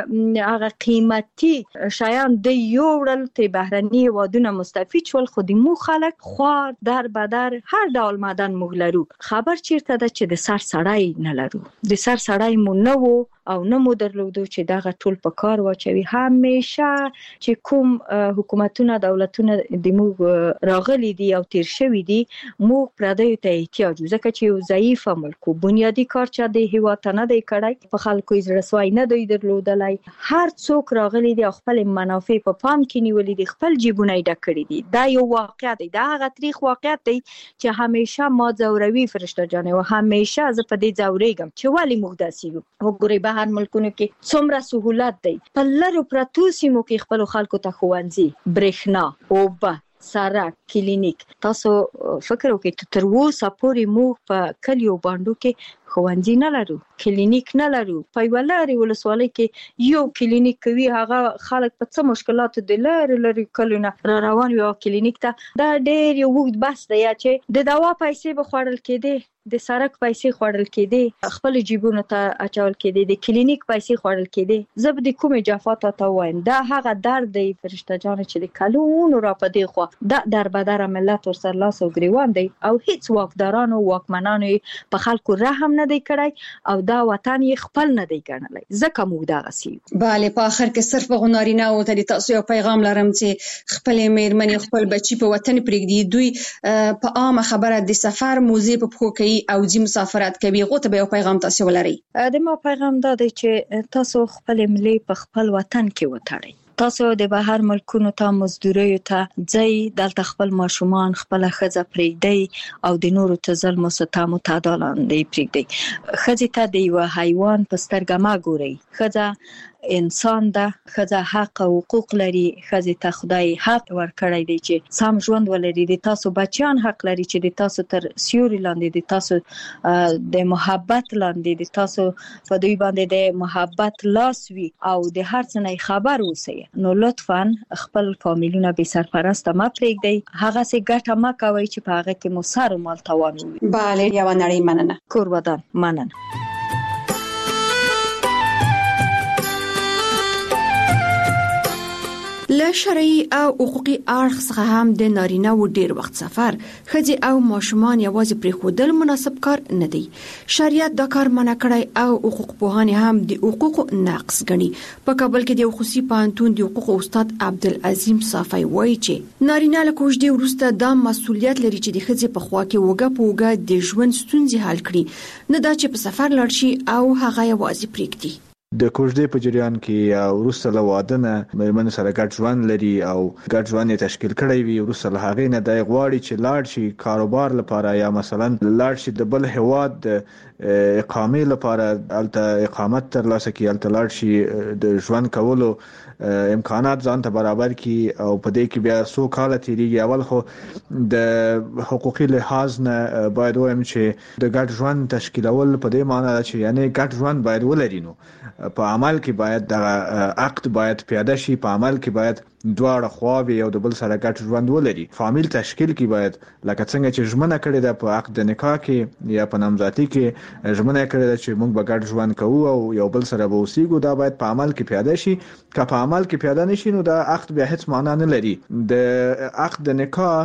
هغه قیمتي شیان د یوړل ته بهرني هیوادونه مستفید شول. خو د موږ خلک خوار در بدر هر ډول معدن موږ لرو. خبر چیرته ده چې د سر سړی نه لرو. د سر سړی مو نه وو او نه مو درلودو چې دغه ټول په کار واچوي. همیشه چې کوم حکومتونه دولتونه د موږ راغلي دي او تیر شوي دي موږ پردیو ته احتیاج ځکه چې یو ضعیف ملک بنیادی کار چې د هیواد نه دی کړی په خلکو یې رسوای نه دی درلودلای. هر څوک راغلي دي خپل منافع په پام کې نیولې دي خپل جیبونه یې ډک کړي دي. دا یو واقعیت دی. دا هغه تاریخ واقعیت دی چې همیشه ما ځوروي فرشته جانې او همیشه زه په دې ځورېږم چې ولې موږ داسې یو. وګورئ هر ملکونو کې څومره سہولت دی. په لرو پرتو سیمو کې خپل خلکو ته ښوونځي برېښنا اوبه سړک کلینیک. تاسو فکر وکړئ تر اوسه پورې موږ په کلیو باندې کې ښوونځي نه لرو کلینیک نه لرو. په یوه لرې ولسوالۍ کې یو کلینیک کوي هغه خلک په څه مشکلاتو د لرې کلونه را روان وي کلینیک ته. دا ډېر یو اوږد بحث دی چې د دوا پیسې به خوړل کېدې د سړک پیسې خوړل کېدې خپل جیبونو ته اچول کېدې د کلینیک پیسې خوړل کېدې. زه به د کومې جفا ته وایم دا هغه درد دی فرشته جان چې د کلونو را پدې خو دا در بدر ملت ور سر لاس او ګریوان دی او هیڅ واکدارانو واکمنانو په خلکو رحم نه دی کړی او دا وطن یې خپل نه دی ګڼلی ځکه موږ دغه سي. بله په اخر کې صرف غونارینه او ته تاسو یو پیغام لرم چې خپل میرمنې خپل بچي په وطن پرېږدي. دوی په عامه خبره د سفر موزه په پخو کوي او ځي مسافرت کوي. غوته به یو پیغام تاسو ولري. د ما پیغام دا دی چې تاسو خپل ملي په خپل وطن کې وتړئ. تاسو د بهر ملکونو ته مزدوري ته ځي دلته خپل ماشومان خپل ښځه پرېږدي او د نورو ته ظلم او ستم او تعدال باندې پرېږدي. ښځې ته د یو حیوان په سترګه ما ګورئ. ښځه انسان ده. ښځه حق او حقوق لري. ښځې ته خدای حق ورکړی دی چې سم ژوند ولري. د تاسو بچیان حق لري چې د تاسو تر سیوري لاندې د تاسو د محبت لاندې د تاسو په دوی باندې د محبت لاس وي او د هر څه نه خبر اوسئ. نو لطفاً خپل فامیلونه به سرپرسته ما پرېږدئ. هغه سي ګټه ما کوي چې په هغه کې مو سر مال توان وي. بله یو نړۍ مننه. کور ودان مننه. له شرعي او حقوقي اړخ څخه هم د نارینه و ډیر وخت سفر ښځې او ماشومان یوازې پرېښودل مناسب کار نه دی. شریعت دا کار منع کړی او حقوق پوهان هم د حقوقو نقض ګڼي. په کابل کې د خصوصي پوهنتون د حقوقو استاد عبدالعظیم صافی وایي چې نارینه له کوژدې وروسته دا مسؤلیت لري چې د ښځې په خوا کې وګه په وګه د ژوند ستونزې حل کړي نه دا چې په سفر لاړ شي او هغه یوازې پرېږدي. د کوژدې په جریان کې او وروسته له واده نه مېرمن سره ګډ ژوند لري او ګډ ژوند یې تشکیل کړی وي. وروسته له هغې نه دی غواړي چې لاړ شي کاروبار لپاره یا مثلا لاړ شي د بل هیواد د اقامې لپاره هلته اقامت ترلاسه کړي هلته لاړ شي د ژوند کولو امکانات ځان ته برابر کړي او په دې کې بیا څو کاله تېرېږي. اول خو د حقوقي لحاظ نه باید وایم چې د ګډ ژوند تشکیلول په دې معنی ده چې یعنی ګډ ژوند باید ولري. نو په عمل کې باید د عقد باید پیاده شي. په عمل کې باید دواړه خواوې یو د بل سره ګډ ژوند ولري. فامیل تشکیل کې باید لکه څنګه چې ژمنه کړې ده په عقد نکاح کې یا په نامزادۍ کې ژمنه کړې ده چې موږ به ګډ ژوند کوو او یو بل سره به اوسېږو. دا باید په عمل کې پیاده شي. که په عمل کې پیاده نشي نو دا عقد بیا هیڅ معنا نه لري. د عقد نکاح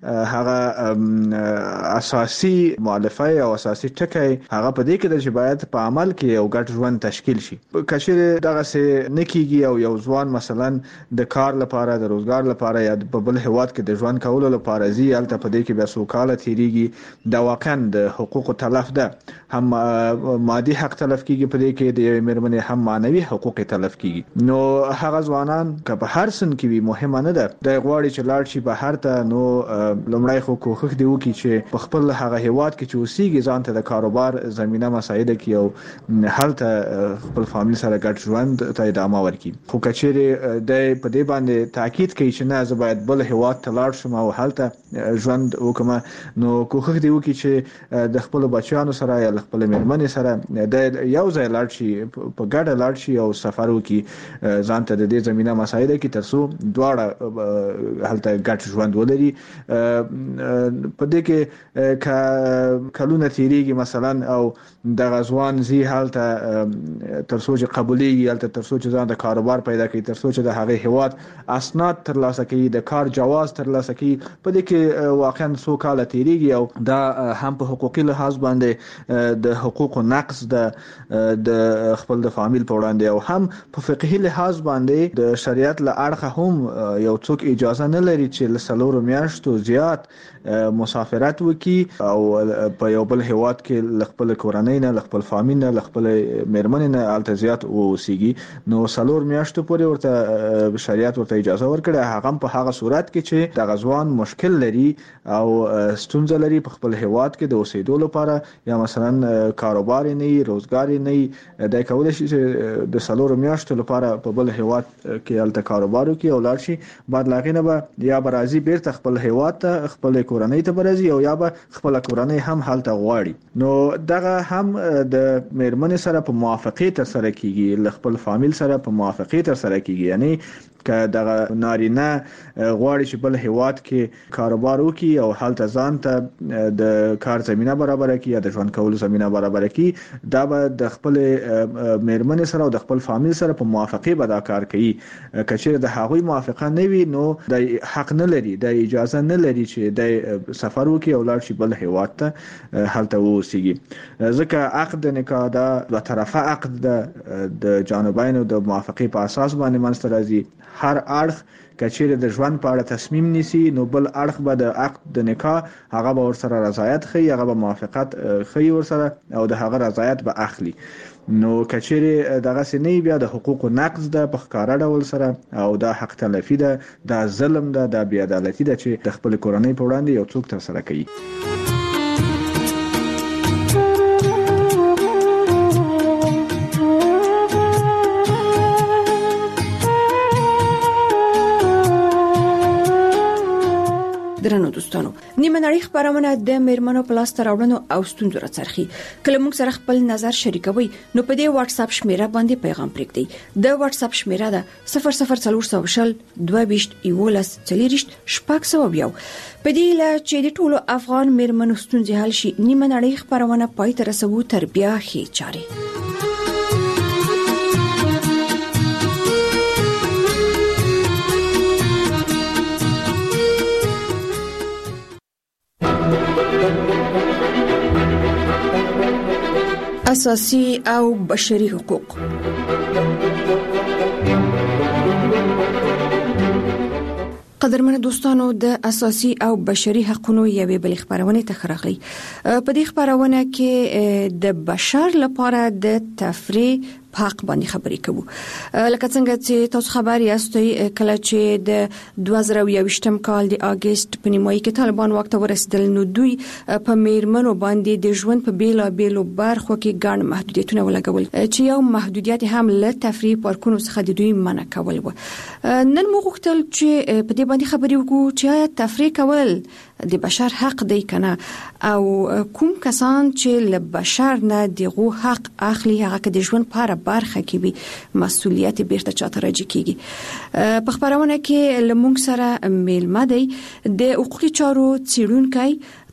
هغه اساسي مؤلفه او اساسي ټکی هغه په دې کې د جبایت په عمل کې یو ګډ ژوند تشکیل شي. کچېره دغه څه نکیږي او یو ځوان مثلا د کار لپاره د روزګار لپاره یا په بل هیواد کې د ژوند کولو لپاره زی الته په دې کې به سوکاله تیریږي دا واقعا د حقوقو تلف ده، هم مادي حق تلف کیږي په دې کې د میرمنې هم معنوي حقوق تلف کیږي. نو هغه ځوانان که په هر سن کې وي مهمه نه ده د غواړي چې لاړ شي بهر ته، نو لومړی خو کوښښ دی وکړي چې په خپل هغه هیواد کې چې اوسېږي ځان ته د کاروبار زمينه مساعده کړي او هلته خپل فامیل سره ګډ ژوند ته ادامه ورکړي. خو کچېره د په دې باندې تاکید کوي چې نه زه باید بل هیواد ته لاړ شم او هلته ژوند وکم، نو کوښښ دی وکړي چې د خپل بچیانو سره یا خپل میرمنې سره د یو ځای لاړ شي، په ګډه لاړ شي او سفر وکړي ځان ته د دې زمينه مساعده کړي ترڅو دواړه هلته ګډ ژوند ولري. په دې کې کلونه تیریږي مثلا او د غزوان زی هلته ترڅو چې قبولي هلته ترڅو چې ځان د کاروبار پیدا کړي، ترڅو چې د هغه هیواد اسناد ترلاسه کړي، د کار جواز ترلاسه کړي، په دې کې واقعا څو کال تیریږي او دا هم په حقوقي لحاظ باندې د حقوقو نقض د خپل د فامیل په وړاندې او هم په فقهي لحاظ باندې د شریعت له اړخه هم یو څوک اجازه نه لري چې له 4 میاشتو زیات مسافرت وکي او په یو بل هیواد کې خپل کورنۍ نه خپل فامیل نه خپل میرمنې نه الته زیات اوسېږي. نو 4 میاشتو پورې ورته شریعت ورته اجازه ورکړه، هغه په هغه صورت کې چې د غزوان مشکل لري او ستونزه لري په خپل هیواد کې د اوسېدو لپاره یا مثلا کاروبار نه روزګار نه د کولای شي د 4 میاشتو لپاره په بل هیواد کې الته کاروبار وکړي او لاړ شي، بعد لاغینه به یا برازي بیرته خپل هیواد ته خپل کورنۍ ته برازي او یا به خپل کورنۍ هم حالت غواړي. نو دغه هم د میرمنې سره په موافقه تر سره کیږي، خپل فامیل سره په موافقه تر سره کیږي، یعنی که دغه نارینه غواړي چې بل هیواد کې کاروبار وکړي او حالت ځان ته د کار زمينه برابر کړي یا د ژوند کولو زمينه برابر کړي، دا به د خپل میرمنې سره او د خپل فامیل سره په موافقه به دا کار کوي. کچېره د هغوی موافقه نه وي نو د حق نه لري، د اجازه نه لري چې د سفر وکړي او لاړ شي بل هیواد ته هلته اوسېږي. ځکه عقد نکاح دا دوه طرفه عقد ده، د جانبینو د موافقه په اساس باندې منځته راځي. هر اړخ کچېره د ژوند په اړه تصمیم نیسي نو بل اړخ به د عقد د نکاح هغه به ورسره رضایت خي، هغه به موافقت خي ورسره او د هغه رضایت به اخلي. نو کچېره دغه سنې بیا د حقوقو نقض ده په ښکارا ډول سره او دا حق تلفي ده، دا ظلم ده، دا بې عدالتي ده چې د خپل کورنۍ په وړاندې یو څوک تر سره کوي. درنو دوستانو، نیمه نړۍ خبرونه د میرمنو په لاس راوړنو او ستونزو راڅرخي. کله موږ سره خپل نظر شریکوي نو په دې واتس اپ شمیره باندې پیغام پرېږدئ. د واتس اپ شمیره ده 00400 22 11 40 600. په دې لا چې د ټولو افغان میرمنو ستونزې حل شي، نیمه نړۍ خبرونه پای ته رسوو تر بیا هي چاري. اساسي او بشري حقوق. قدرمن دوستانو، د اساسي او بشري حقوقو یوې بل خبرونه تخرغلي. په دې خبرونه کې د بشر لپاره د تفریح حق باندې خبرې کوو. لکه څنګه چې تاسو خبر یاستئ، کله چې د 2021م کال د اگست په نیمایي کې طالبان وخت ورسېدل نو دوی په میرمنو باندې د ژوند په بیلابېلو برخو کې ګڼ محدودیتونه ولګول چې یو محدودیت هم له تفریح پارکونو څخه د دوی منع کول و. نن موږ غوښتل چې په دې باندې خبرې وکړو چې آیا تفریح کول د بشر حق دی کنه، او کوم کسان چې له بشر نه دغه حق اخلي هغه کې د ژوند لپاره برخه کې به مسؤلیت بیرته چاته راځي کیږي. په خبرونه کې لمونږ سره میلمه دی د حقوقي چارو څیړونکی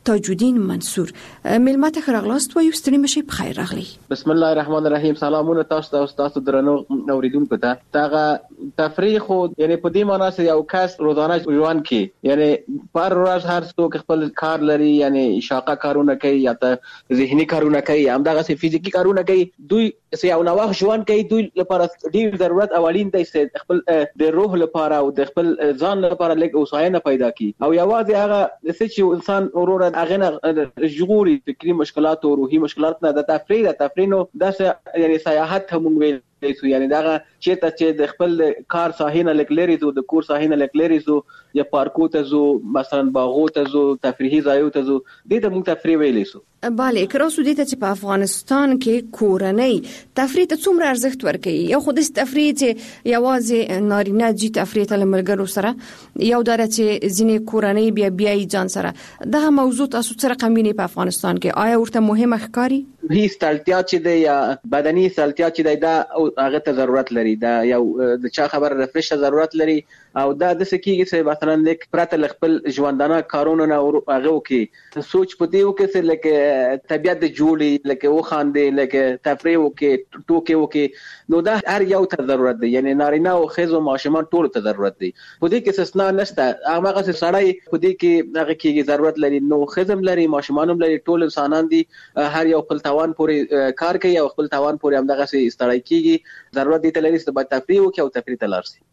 تاج الدین منصور. ملمت خرغلاست و یو ستړي مشي په خیر راغلی. بسم الله الرحمن الرحیم. سلامونه تاسو ته او تاسو درنو اوریدونکو ته. دغه تفریح خو یعنی په دې معنی چې یو کس روزانه ژوند کې یعنی پر ورځ هر څوک خپل کار لري، یعنی شاقه کارونه کوي یا ته ذهني کارونه کوي، هم دغه سي فزیکی کارونه کوي. دوی سي او نوښت ژوند کوي. دوی لپاره ډیر ضرورت اولین دی چې خپل د روح لپاره او د خپل ځان لپاره لږ اوساینه پیدا کړي، او یوازې هغه چې انسان اورور هغه نه ژغوري فکری مشکلات او روحي مشکلات نه د تفریح نو داسې یعنی سیاحت هم ویل سو، یعنی دغه چې د خپل کار ساحینه لکلری زو د کور ساحینه لکلری زو یا پارکو ته زو مثلا باغو ته زو تفریحي ځایو ته زو د موږ تفریح ویل سو. bale کراسو دې ته چې په افغانستان کې کورنۍ تفریح ته څومره ارزښت ورکوي؟ یو خو د تفریح چې یوازې نارینه جی تفریح ته لملګرو سره، یو دره چې ځینې کورنۍ بیا ځان سره. دغه موضوع تاسو سره قمینه په افغانستان کې آیا ورته مهمه ښکاري؟ هیڅ تړتیا چې د یا بدني تړتیا چې دا هغه ته ضرورت لري، دا یو د چا خبر رفرش ضرورت لري، او دا د سکیږي چې مثلا لیک پرته خپل ژوندانه کارونه نه هغه کې سوچ پدې وکړي چې لکه طبيعت د جوړي لکه وخاندې لکه تفریح وکړي ټوکې وکړي، نو دا هر یو ته ضرورت دی، یعنی نارینه او ښځو ماشومان ټول ته ضرورت دی. پدې کې استثناء نشته. هغه څه سړی پدې کې هغه کې ضرورت لري، نو ښځم لري ماشومان هم لري، ټول انسانان دي، هر یو خپل توان پورې کار کوي او خپل توان پورې هم دغه څه استړی کیږي. ضرورت دی ته لري چې باید تفریح وکړي او تفریح ته لاړ شي.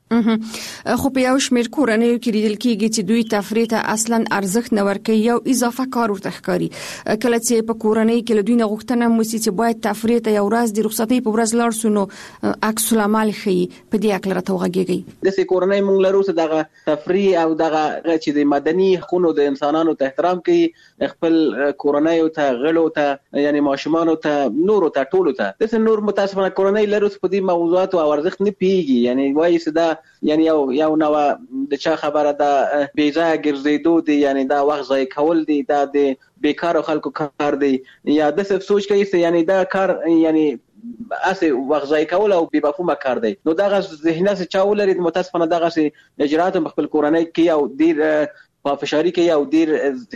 خو په یو شمېر کورنۍ کې لیدل کېږي چې دوی تفریح ته اصلا ارزښت نه ورکوي، یو اضافه کار ورته ښکاري. کله چې په کورنۍ کې له دوی نه غوښتنه وشي چې باید تفریح ته یو ورځ د رخصتۍ په ورځ لاړ شو، نو عکس العمل ښيي. په دې اړه راته وغږیږي. د سې کورنۍ مونږ لرو چې دغه تفریح او دغه چې د مدني حقوقو د انسانانو ته احترام کوي، خپل کورنۍ ته غړو ته یعنی ماشومان ته نور ته ټول ته د سې نور متاسفانه کورنۍ لرو په دې موضوعات او ارزښت نه پیږي، یعنی وایي چې دا یعنی یو نو د چا خبره ده بیځای ګرځېدو دي، یعنی دا وخت ضایع کول دي، دا د بیکار خلکو کار دی، یا د څه سوچ کوي چې یعنی دا کار یعنی اسه وخت ضایع کول او بې مفهومه کار دی. نو دا ذهنه چې چا ولري متاسفانه دغه اجرات خپل کورنۍ کې او ډیر په فشاری کې او ډیر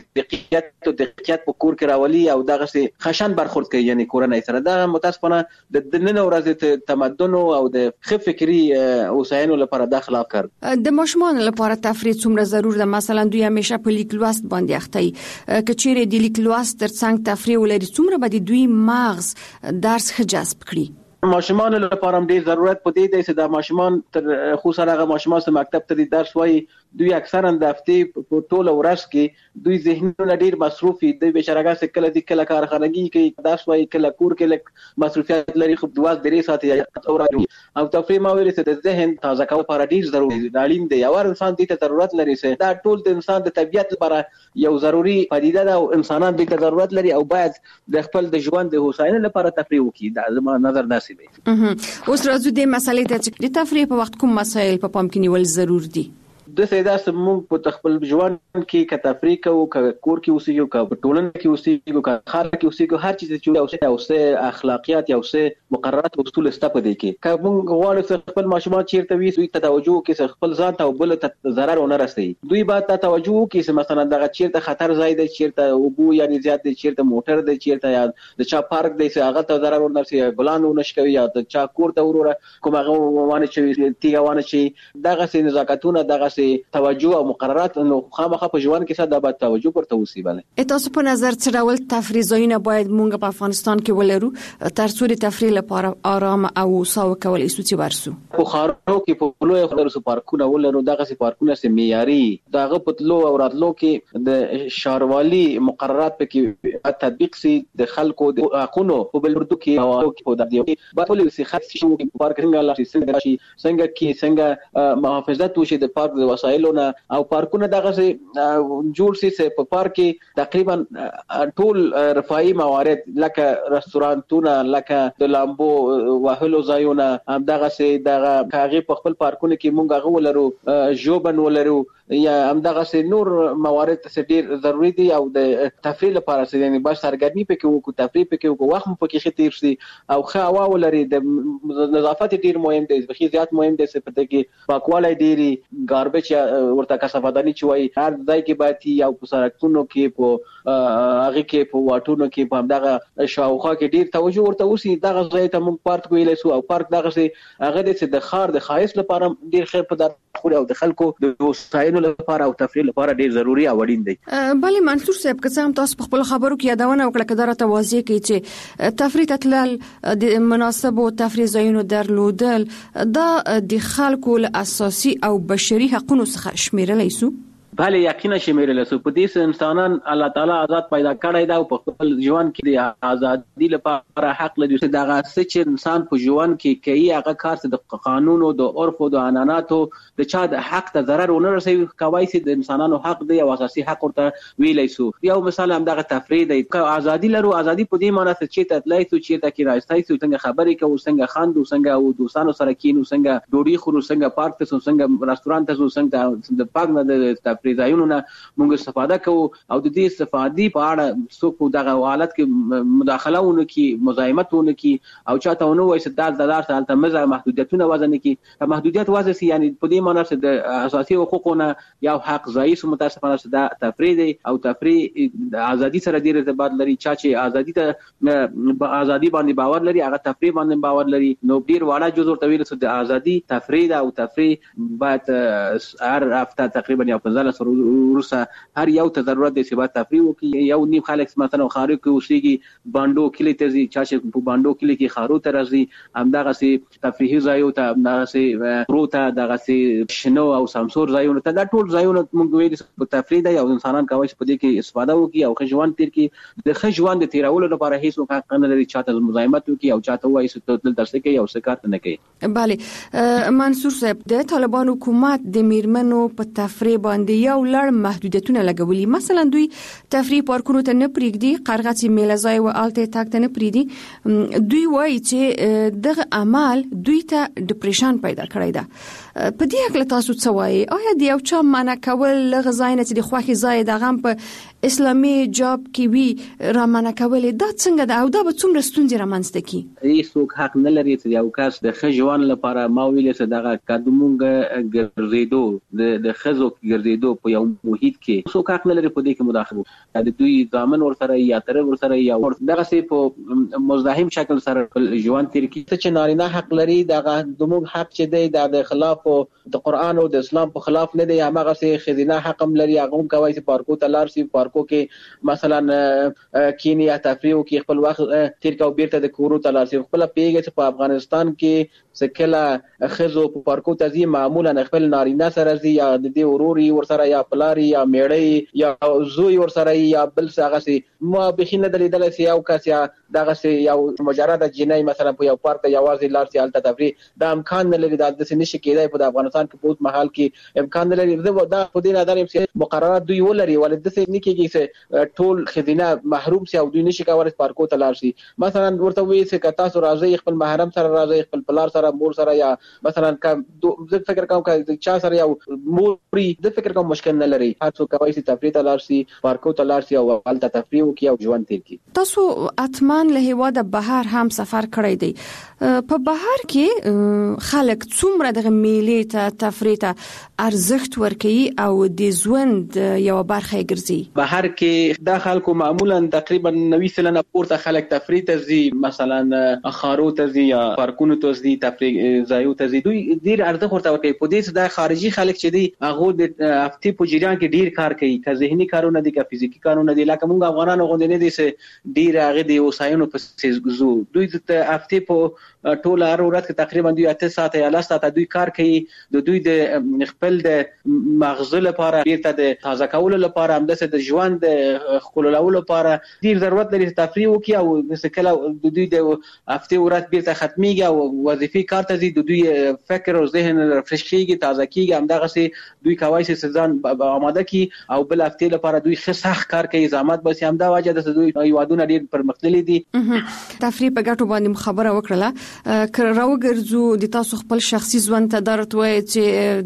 دقیقیت په کور کې راولي او دغه سي خشن برخورد کوي، یعنی کورنۍ سره. دا متاسفانه د نن ورځې تمدن او د خف فکری اوساینو لپاره د خلاف کار. د ماشومان لپاره تفریح څومره ضرور ده؟ مثلا دوی همیشه په لیک لوست باندې اخته، کچېره د لیک لوست ترڅنګ تفریح ولري، څومره به دوی مغز درس جذب کړي؟ ماشومان لپاره هم ډیر ضرورت پدې دی چې د ماشومان تر خصوصا هغه ماشومان چې مکتب ته درس وایي، دوی اکثرا د هفتې په ټول ورځ کې دوی ذهنونه ډیر مصروفي دي، بشرګه چې کله د کله کارخانګي کې درس وایي، کله کور کې لک مصروفیت لري، خو 2-3 ساعت یا او تفریح ما ویل چې د ذهن تازه کول لپاره ډیر ضروري اړین دی. یو انسان دې ته ضرورت لري چې دا ټول د انسان د طبيعت لپاره یو ضروري پدیده ده او انسانان دې ته ضرورت لري او باید د خپل د ژوند د هوساینې لپاره تفریح وکړي. دا زما نظر داسې دی. اوس راځو د مسالې ته چې د تفریح په وخت کوم مسایل په پام کې نیول ضرور دي. د سیدا سمون په خپل ژوند کې ک تفریح کو ک کور کې اوسېږي ک ټولنه کې اوسېږي ک خلک کې اوسېږي، هر چیز چې او څه اخلاقیات او څه مقررات او اصول سته په دې کې. ک موږ غواړو چې خپل ماشومان چیرته وي دوی ته توجه کې خپل ځان ته او بل ته ضرر ونه رسي، دوی باید ته توجه کې چې مثلا دغه چیرته خطر ځای دی، چیرته وبو یعنی زیات دی، چیرته موټر دی، چیرته یا د چا پارک دی چې هغه ته ضرر ونه رسي، ګلان ونه شکوي، یا د چا کور ته وروره کوم هغه وانه چې تیګه وانه چې دغه سي نزاکتونه دغه سي توجه او مقررات نو خامخا په ژوند کې څه د باید توجه ورته وسی. بله تاسو په نظر څه ډول تفریح ځایونه باید مونږ په افغانستان کې ولرو تر څو د تفریح لپاره آرام او ساو کولای شو چې ورسو؟ په خارو کې په لوی خلرو پارکونه ولرو، دغه سي پارکونه سي معیاري، دغه پتلو او راتلو کې د شاروالي مقررات پکې تطبیق سي، د خلکو د حقوقو په بلوردو کې او په دغه باید ولې سي خاص شي پارک څنګه کې محافظت وشي د پارک د وسایلونو او پارکونه دغه سي جوړ سي په پارک کې تقریبا ټول رفاهي موارد لکه رستورانتونه، لکه د لامبو وهلو ځایونه، هم دغه سي دغه کاغي په خپل پارکونه کې مونږ هغه ولرو، ژوبن ولرو، یا هم دغه سي نور موارد څه ډیر ضروری دي او د تفریح لپاره څه یعنی باید سرګرمي پکې وکړو، تفریح پکې وکړو، وخت پکې خطیر شي او ښه هوا ولري، د نظافت ډیر مهم دی، بخي زیات مهم دی چې په دې کې پاکوالی ډیری، ګاربیج چې ورته کثافداني چې وای هر ځای کې باید یا په سړکونو کې په هغه کې په واټونو کې په دغه شاوخوا کې ډیر توجه ورته وسی دغه ځای ته موږ پارک ویلای سو او پارک دغه سي هغه د خار د خایس لپاره ډیر خیر په دار خو او د خلکو د وسایلو لپاره او تفریح لپاره ډیر ضروری او اړین دی. بلې منصور صاحب که څه تاسو په خپل خبرو کې یادونه وکړه کدار ته واضح کړي چې تفریح تتلل د مناسب او تفریح ځایونو درلودل دا د خلکو له اساسي او بشري حقوقو څخه شمیرل شي. بله یقینا شمیرل سو په دې انسانان الله تعالی آزاد پیدا کړی دا په خپل ژوند کې د ازادي لپاره حق لري دغه چې انسان په ژوند کې کوي هغه کار د قانون او د عرف او د عنعناتو د چا د حق ته ضرر ونه رسوي کوي چې د انسانانو حق دی او اساسي حق ورته ویلای سو. یو مثال هم دغه تفریح دی ازادي لرو ازادي په دې معنی چې ته تلای سو چې ته کې راځي سو څنګه خبرې کوو څنګه خاندو څنګه او دوستانو سره کینو څنګه ډوډۍ خورو څنګه پارک ته څنګه رستورانت ته څنګه د پاک نه د پریزایونو موږ استفاده کوو او د دې استفادې په اړه څوک دغه حالت کې مداخلهونه کی مزاحمتونه کی او چاته ونه وایي چې د دار سره مزه محدودیتونه وزن کی محدودیت وزن سي یعنی په دې معنی چې د اساسي حقوقونه یو حق ځای سو متاسفانه چې د تفریح دی او تفریح د ازادي سره ډیر ارتباط لري چې ازادي ته ازادي باندې باور لري هغه تفریح باندې باور لري نو ډیر واړه جزء ورته ویل چې د ازادي تفریح او تفریح باید هر هفته تقریبا یو 15 ورسره هر یو ته ضرورت دی چې باید تفریح وکړي. یو نیم خلک مثلا خارج کې اوسېږي باندو کلی ته ځي چې په باندو کلی کې خارو ته راځي همدغه سي تفریحي ځایو ته همدغه سي پروته دغه سي شنو او سمسور ځایونه ته دا ټول ځایونه موږ ویل په تفریح دی او انسانان کوي چې په دې کې استفاده وکړي او خجوان تیر کې د خجوان د تیرولو لپاره هیڅ حق نه لري چاته مزاحمت وکړي او چاته وایي چې تل درس کوي او سکات نه کوي. bale منصور صاحب د طالبان حکومت د میرمنو په تفریح باندې یو لړ محدودیتونه لګولي مثلا دوی تفریح پارکونو ته نه پریږدي قرغه میلځای او الته تاک ته نه پریږدي دوی وایي چې دغه عمل دوی ته ډیپریشن پیدا کړی دا په دې حق له تاسو څه وایي آیا د یو چا منع کول لغه ځای نه چې د خوخي ځای د غم په اسلامي جاب کې وی را منع کول دا څنګه دا او دا به څومره ستونزې رامنځته کی هیڅوک حق نه لري چې یو کس د خجوان لپاره ما ویل چې دغه قدمونګه ګرځیدو د خزو ګرځیدو په یو محیط کې څوک حق نه لري په دې کې مداخله د دوی ضامن ورسره یا تر ورسره یا دغه سي په مزاحم شکل سره ژوند تیر کی چې نارینه حق لري دغه دومره حق چې دی د خلاف د قران او د اسلام په خلاف نه دی هغه سي خزینه حق هم لري هغه کوي چې پارکو ته لار سي پارکو کې مثلا کینیا تفریح کې خپل وخت تیر کا بیرته د کورو ته لار سي خپل پیګه چې په افغانستان کې سکله خزو په پارکو ته زی معمولا خپل نارینه سره زی یا د دې وروري ورسره یا پلاری یا میړی یا زوی ورسره یا بل څه سي ما بخینه دلیدل سي او کس یا دغه سي یو مجرد جنای مثلا په یو پارک ته یوازې لار سي الته تفریح دا امکان نه لري د سې نشي کېدای په افغانستان کې په محل کې امکان نه لري دا په دې نظر چې مقررات دوی ولري ولې د سې نکېږي چې ټول خزینه محروم سي او دوی نشي کولای پارکو ته لار سي مثلا ورته وي چې کتا سره راځي خپل محرم سره راځي خپل پلار سره مور سره یا مثلا زه فکر کوم چې چا سره یو موري د فکر کوم مشکل نه لري هر څوک کوي چې تفریح ته لار سي پارکو ته لار سي او الته تفریح وکي او ژوند تیر کی. تاسو اتمان له هوا د بهر هم سفر کړی دی په بهر کې خلک څومره د میلې ته تفریح ته ارزښت ورکوي او د ژوند یو برخه ګرځي. بهر کې د خلکو معمولا تقریبا 90% پورته خلک تفریح ته ځي مثلا خارو ته ځي یا پارکونو ته ځي تفریح ځایو ته ځي دوی ډیر ارزښت ورته ورکوي په دې چې د خارجي خلک چې دي هغه د هفتې په جریان کې ډیر کار کوي که ذهني کارونه دي که فزیکی کارونه دي لکه موږ افغانانو غوندې نه دي چې ډیر هغه د وسایلو په زو دوی د هفتې په ټول هر ورځ کې تقریبا دوی 8 ساعت یا 10 ساعت دوی کار کوي د دوی د خپل د مغز لپاره بیرته د تازه کولو لپاره هم د ژوند خلولو لپاره ډیر ضرورت لري تفریح وکي او کله د دوی د هفته ورځ بیرته ختميږي او وظیفي کار ته د دوی فکر او ذهن رفرش کیږي تازه کیږي هم دغه سي دوی کوي چې ځان آماده کی او بل هفته لپاره دوی خصخ کار کوي زحمت بس هم دا وجه د دوی یوادونه ډیر پرمختللي دي. تفریح په ګټو باندې خبره وکړه راوګرځو د تاسو خپل شخصي ژوند ته درته وایي چې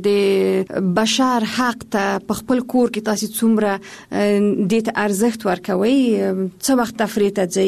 د بشر حق ته په خپل کور کې تاسو څومره د ارزښت ورکوي څه وخت تفریح ته ځي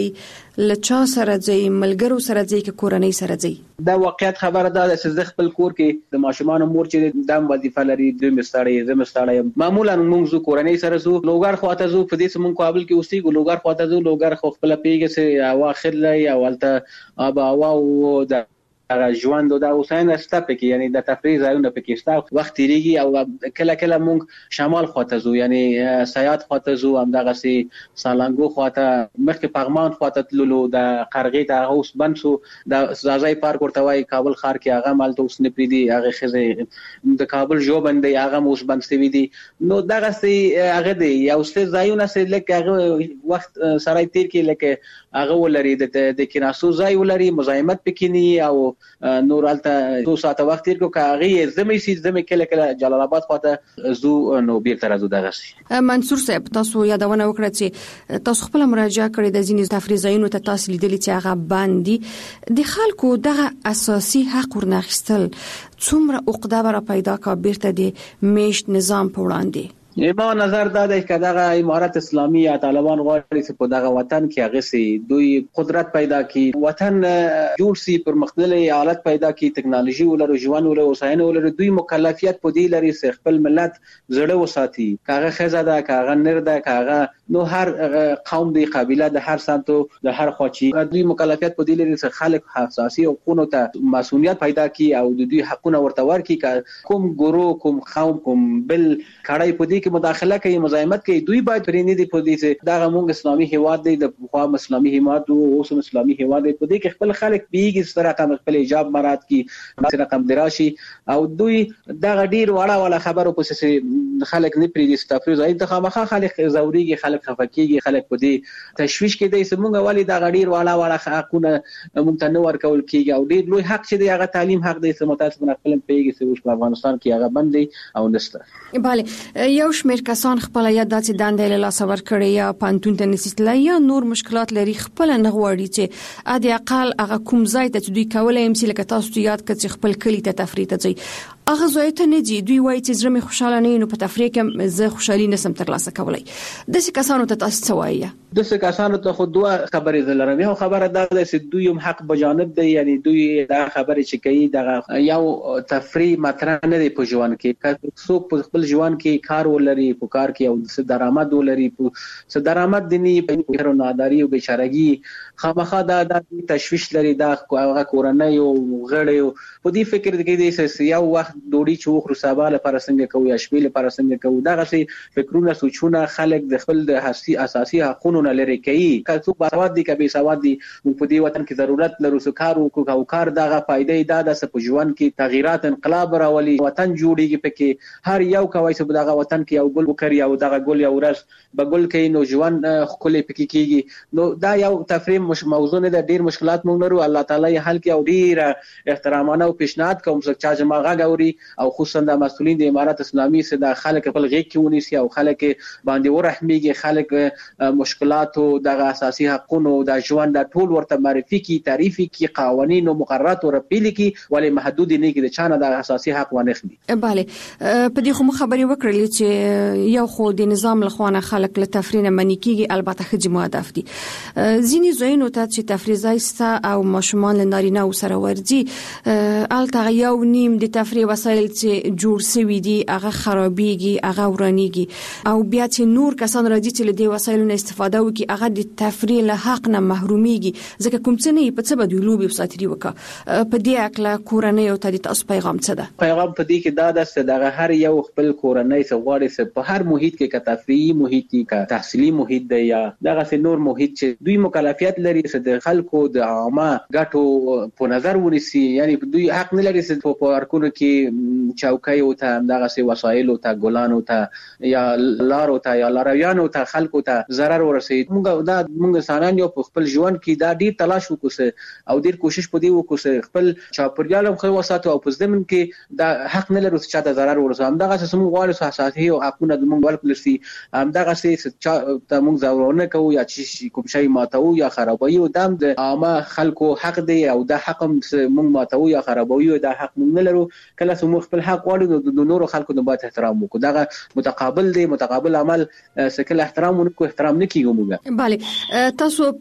لچا سره ځي ملګرو سره ځي کې کورنۍ سره ځي؟ دا واقعیت خبره ده چې زه خپل کور کې د ماشومان مور چې د وظیفه لري د مستړی معمولا موږ زو کورنۍ سره زو لوګار خواته زو په دې سمون قابل کې اوسېږو لوګار خواته زو لوګار خو خپل پیګه سه اواخر لای او ولته ابا او د ژوند د اوساینه ستاپ کې یعنی د تفریح ځایونه پکې شته وخت تیریږي او کله موږ شمال خواته زو یعنی سیاحت خواته زو هم دغه سي سالنګو خواته مخکې پغمان خواته تللو د قرغې ته اوس بنسو د زازای پارک ورته وای کابل ښار کې هغه مالته اوس نه پریدي هغه خزه د کابل جوبندې هغه اوس بنسوي دي نو دغه سي هغه دی یو څه ځایونه سي لکه هغه وخت سړی تیر کې لکه هغه ولري د کیناسو ځای ولري مزاحمت پکې نه او نور الته 2 ساعت وخت تیر کو کاغي زمي کله جلال آباد خواته زو نو بیرته راځو دغه شي. منصور صاحب تاسو یادونه وکړه چې تاسو خپل مراجعه کړې د ځینې تفریح ځایونو ته تاسو لیدلې چې هغه باندې د خلکو دغه اساسي حق ورناخستل څومره عقده را پیدا کا بیرته د میشت نظام په وړاندې؟ ما نظر دا دی چې دغه امارت اسلامي یا طالبان غواړي چې په دغه وطن کې هغه سي دوی قدرت پیدا کړي وطن جوړ سي پر مختلفي حالت پیدا کړي ټکنالوژي ولر ژوند ولر وساینه ولر دوی مکلفیت په دی لري چې خپل ملت زړه وساتي کاغه خزه ده کاغه نر ده کاغه نو هر قوم دی قبيله د هر سمتو د هر خوچی دوی مکلفیت په دی لري چې خلک حساسي او قانون ته مسؤلیت پیدا کړي او د دوی حقونه ورته ورکړي کوم ګورو کوم قوم کوم بل کړای په دی مداخله کوي مزاحمت کوي دوی باید پرېنې دي په دې چې دا موږ اسلامي هیواد دی د خوا اسلامي هیواد او اوس اسلامي هیواد دی په دې کې خپل خلک بیګ سره کوم خپل ایجاب مراد کی سره کوم دراشي او دوی دا ډیر وړه خبرو په څه خلک نه پرې دي ستافي ځای د خامخا خلک زوريږي خلک خفکیږي خلک په دې تشويش کې دي چې موږ والی دا ډیر وړه حقونه موږ ته نه ورکول کیږي او ډیر لوی حق چې دی هغه تعلیم حق دی چې متاسفانه خپل پیګي چې په افغانستان کې هغه بندي او نشته. bale یو شمېر کسان خپل یا داسې دندې له لاس ور کړی یا پانتون ته نسیتل یا نور مشکلات لري خپل نه غواړي چې ادي اقل هغه کوم ځای ته دوی کولای هم چې لکه تاسو یاد کړئ خپل کلی ته تفریح ته ځي هغه ځای ته نه دي دوی وایي چې زړه مې خوشاله نه نو په تفریح کې زه خوشالي نسم ترلاسه کولای داسې کسانو ته تاسو وایي داسې کسانو ته خو دوه خبرې زلرم یو خبره دا ده چې دوی هم حق بجانب دی یعنی دوی دا خبرې چې کوي دا یو تفریح مطرح نه دی په ژوند کې څوک په خپل ژوند کې کار ولري په کار کې او څه درآمد ولري څه درآمد دي نه په ناداری او بیچارهګي خامخا دا تشويش لري دا هغه کورنۍ او غړي په دې فکر کې دي چې یو وخت ډوډۍ چوخ رسابه لپاره څنګه کوي شپې لپاره څنګه کوي دا غسي فکرونه سوچونه خلک د خپل د اساسي حقوقو نه لري کوي که څوک باسواد دي کبي سواد دي په دې وطن کې ضرورت لرو چې کار وکړو او کار دغه فائدې دا د سپجوان کې تغیرات انقلاب راولي وطن جوړيږي پکې هر یو کوي چې دغه وطن کې یو ګل وکړي او دغه ګل یو ورځ بګل کې نو ژوند خولې پکې کیږي نو دا یو تفریم موضوع نه د ډیر مشکلات مونږ لرو الله تعالی حل کې او ډیر احترامانه او پیشنهاد کوم چې جماعه غوري او خصوصا د مسؤلین د امارت اسلامي سره د خلک خپل غیږ کې ونیسي او خلک باندې ورحميږي خلک مشکلات او د اساسي حقوقو د ژوند د ټول ورته معرفي کی تعریفي کی قوانين او مقررات او رپیل کی ولې محدود نه کی د چانه د اساسي حق ونه خدي. bale په دې خو خبرې وکړلې چې یو خو د نظام لخوانه خلک له تفریح نه منی کیږي البته خځې مهدف دي ځینې زوینو ته چې تفریح ځایسته او ماشومان له نارینه سره ورځي الته یو نیم د تفریح وسایل چې جوړ سوي دي هغه خرابيږي هغه ورانيږي او بیا چې نور کسان راځي چې له دې وسایلونو استفاده وکړي هغه د تفریح له حق نه محروميږي ځکه کوم څه نه په څه بده لوبي وساتري وکړه په دې اکلا کورنۍ او تاسو پیغام څه ده پیغام په دې کې دا ده چې دغه هر یو خپل کورنۍ څخه غواړي چې په هر محیط کې کا تفریحي محیط کې تحصیلي محیط دی یا دغه نور محیط چې دوی مکلفیت لري چې د خلکو د عامه ګټو په نظر ونیسي یعنی دوی حق نه لري چې په پارکونو کې چوکۍ او ته دغه سي وسایل او ته ګلان او ته یا لار او ته یا لارویان او ته خلکو ته zarar ورسېد موږ انسانان یو په خپل ژوند کې دا ډیر تلاش وکړو او ډیر کوشش پدې وکړو خپل چاپریال خو وساتو او په ځمن کې دا حق نه لري چې چاته zarar ورسوي همدغه څه موږ غواړو چې اساسي او حقونه د موږ ورکړي همدغه څه ته موږ ضرورونه کوو یا چې کوم شی ماتو یا خرابوي او دام د عامه خلکو حق دی او دا حق موږ ماتو یا خرابوي دا حق موږ نه لرو کله چې موږ خپل حق غواړو د نورو خلکو د باید احترام وکړو دا متقابل دی متقابل عمل سکل احترام ونکو احترام نه کیږي موږ. bale تاسو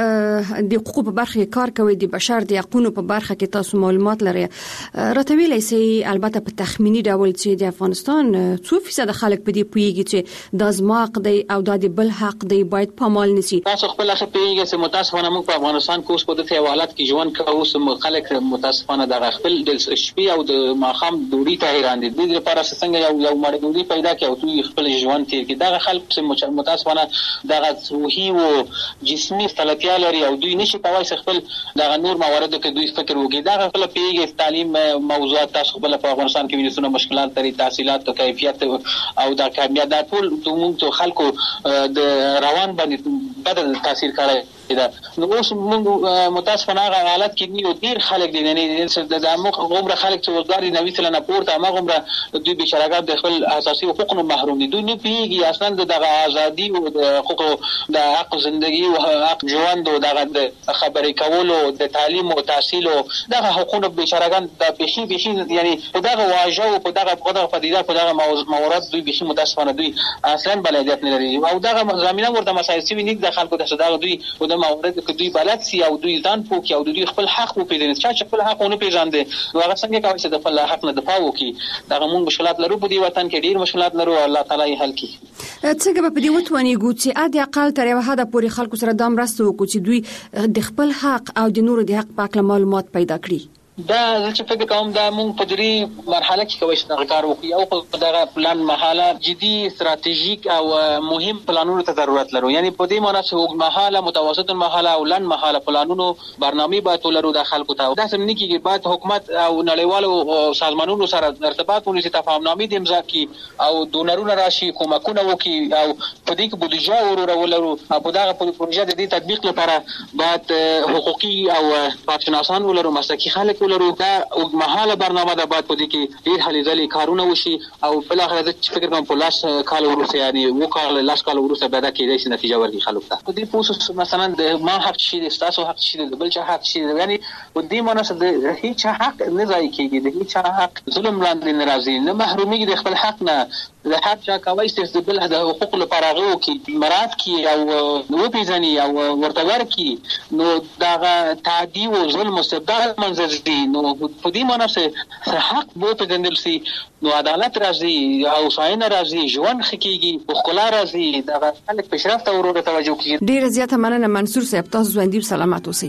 په د حقوقو په برخه کې کار کوئ، د بشر د حقوقو په برخه کې تاسو معلومات لرئ. راته ویلای سي البته په تخمینی ډول چې د افغانستان 2% خلک په دې پویږي چې د ازما حق دی او د بل حق دی باید پامال نشي. تاسو خپل هغه پیږي چې متاسفانه موږ په افغانستان کې اوس په دغه حالت کې ژوند کوو، اوس خلک متاسفانه د خپل د شپې او د ماخام دوړي ته حیران دي. د لپاره څنګه یو مړ پیدا کوي او دوی خپل ژوند تیر کړي. دا خلک چې متاسفانه دغه روحي او جسمي ستړیا لري او دوی نشي کولای خپل دغه نور مواردو کې دوی فکر وکړي. دا خپل پیږي تعلیم موضوعات تاسو خپل په افغانستان کې وینئ مشکلات لري، تحصیلات او کیفیت او د کامیابی د ټول موږ خلکو د روان باندې بدل تاثیر کوي. نو اوس موږ متاسفانه هغه حالت کې نیو ډیر خلک دي نه د عمر خلک چې وزګار دي 90 سنه پورته هغه عمر دوی بشراګات د خپل اساسي حقوقو محروم دي. دوی نه پیږي اصلا د ازادي او د حقوقو د حق ژوندۍ او حق ژوند او د خبرې کولو د تعلیم او تحصیل او د حقوقو بشراګان د بشي یعنی په دغه واژه او په دغه پدیده په دغه موارد دوی بشي متاسفانه دوی اصلا بلدیت نه لري او دغه زمينه ورته مسایل سی نه د خلکو د صداقت دوی د مورد کې دوی بلد سي او دوی ځان پوکي او دوی خپل حق وپیژني. چې خپل حق ونه پیژاندي نو هغه څنګه کوي چې د خپل حق نه دفاع وکړي. دا موږ مشکلات لرو په دې وطن کې، ډیر مشکلات لرو، الله تعالی یې حل کړي. څنګه په دې وتونی ګوتې ا د اقل تر یو حد پورې خلکو سره د مرسته وکړي چې دوی د خپل حق او د نورو د حق په اړه معلومات پیدا کړي. دا چې فکر کوم دا موږ په دې مرحله کې کوي چې کار وکړو او په دغه پلان مرحله جدي استراتیژیک او مهم پلانونو ته ضرورت لرو. یعنی په دې معنی چې وګ مرحله متوسط مرحله او لن مرحله پلانونو برنامه باید ولرو د خلکو ته. دا سم نه کیږي، باید حکومت او نړیوالو سازمانونو سره ارتباط ونیسي، تفاهمنامې د امضا کی او ډونرونه راشي، کومکونه وکړي او په دې کې بودیجه ورولرو. په دغه پروژه د دې تطبیق لپاره باید حقوقي او پاتشناسان ولرو، مسلکي خلک ولرو. دا وګمحاله برنامه ده، باید په دې کې ډیر هلي ځلې کارونه وشي او بل اخر د فکر کوم په لاس کال ورسره یعنی وکړل لاس کال ورسره به دا کېدای شي نتیجه ورکړي خلکو ته. په دې پوسټ مثلا د ما حق شي، د تاسو حق شي، د بل چا حق شي، یعنی په دې معنی د هیڅ حق نه ځای کېږي، د هیڅ حق ظلم لاندې نه راځي، نه محرومي د خپل حق نه د حق چا کوي چې د بل د حقوق لپاره غو کې مراد کی او نو پیژني او ورته ورکی. نو دا تعدی او ظلم مستبدل منځ دي. نو په دې معنی چې حق بو ته ګندل سي نو عدالت راځي او ساين راځي، ژوند خکېږي، خپل راځي، دا خلک پیشرفت او ورته توجه کوي. ډیر زیاته مننه منصور صاحب، تاسو ژوندۍ سلامات اوسئ.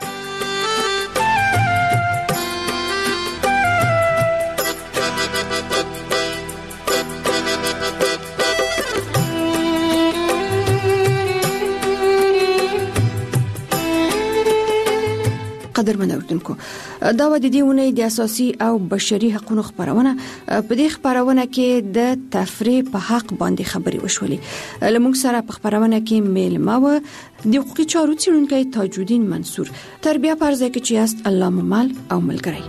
قدرمن اوردونکو، دا و د دې ونې د اساسي او بشري حقوقو خبرونه. په دې خبرونه کې د تفریح په حق باندې خبري وشولې. لمونږ سره په خبرونه کې میلمه و د حقوقي چارو څېړونکی تاجالدین منصور. تربیه پرځای کې چې است الله ممل او ملګری.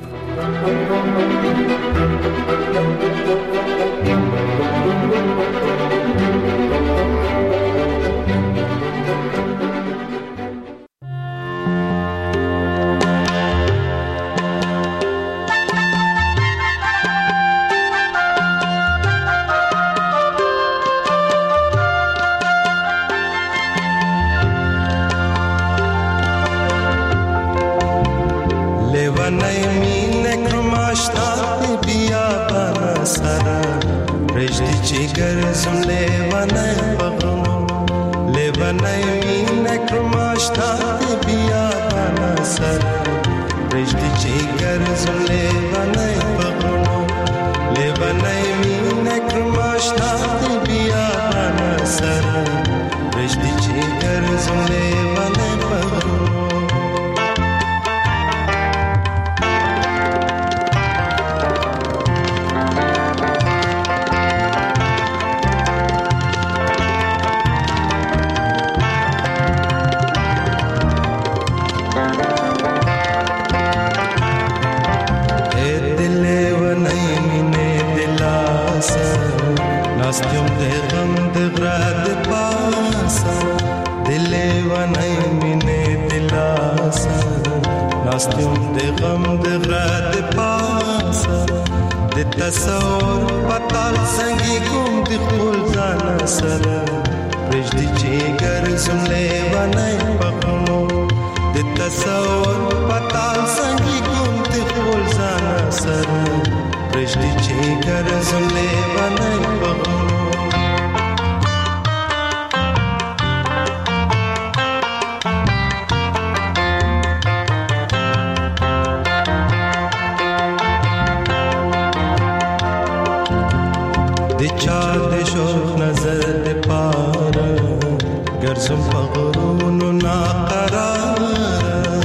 تصور پتال سنگی کوم د خپل ځان سره رجدي چې ګرځم لیوانای پخونو د تصور پتال څنګه کوم ته خپل ځان سره رجدي چې ګرځم لیوانای پخونو ګرځم په غرونو ناقرار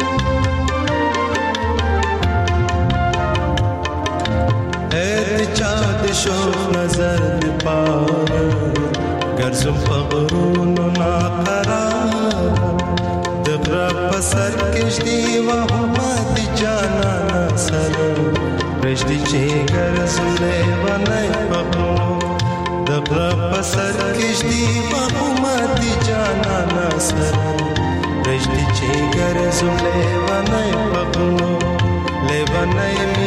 اې چا د شوق نظر پار ګرځم په غرونو ناقرار د غرب سر کېشتي وهما دي جانا سره رشتي چې ګرځم لیوانای پخونو د غرب سر کېشتي وهما دي جانا سره رشتي چې ګرځم لیوانای پخونو لیوانای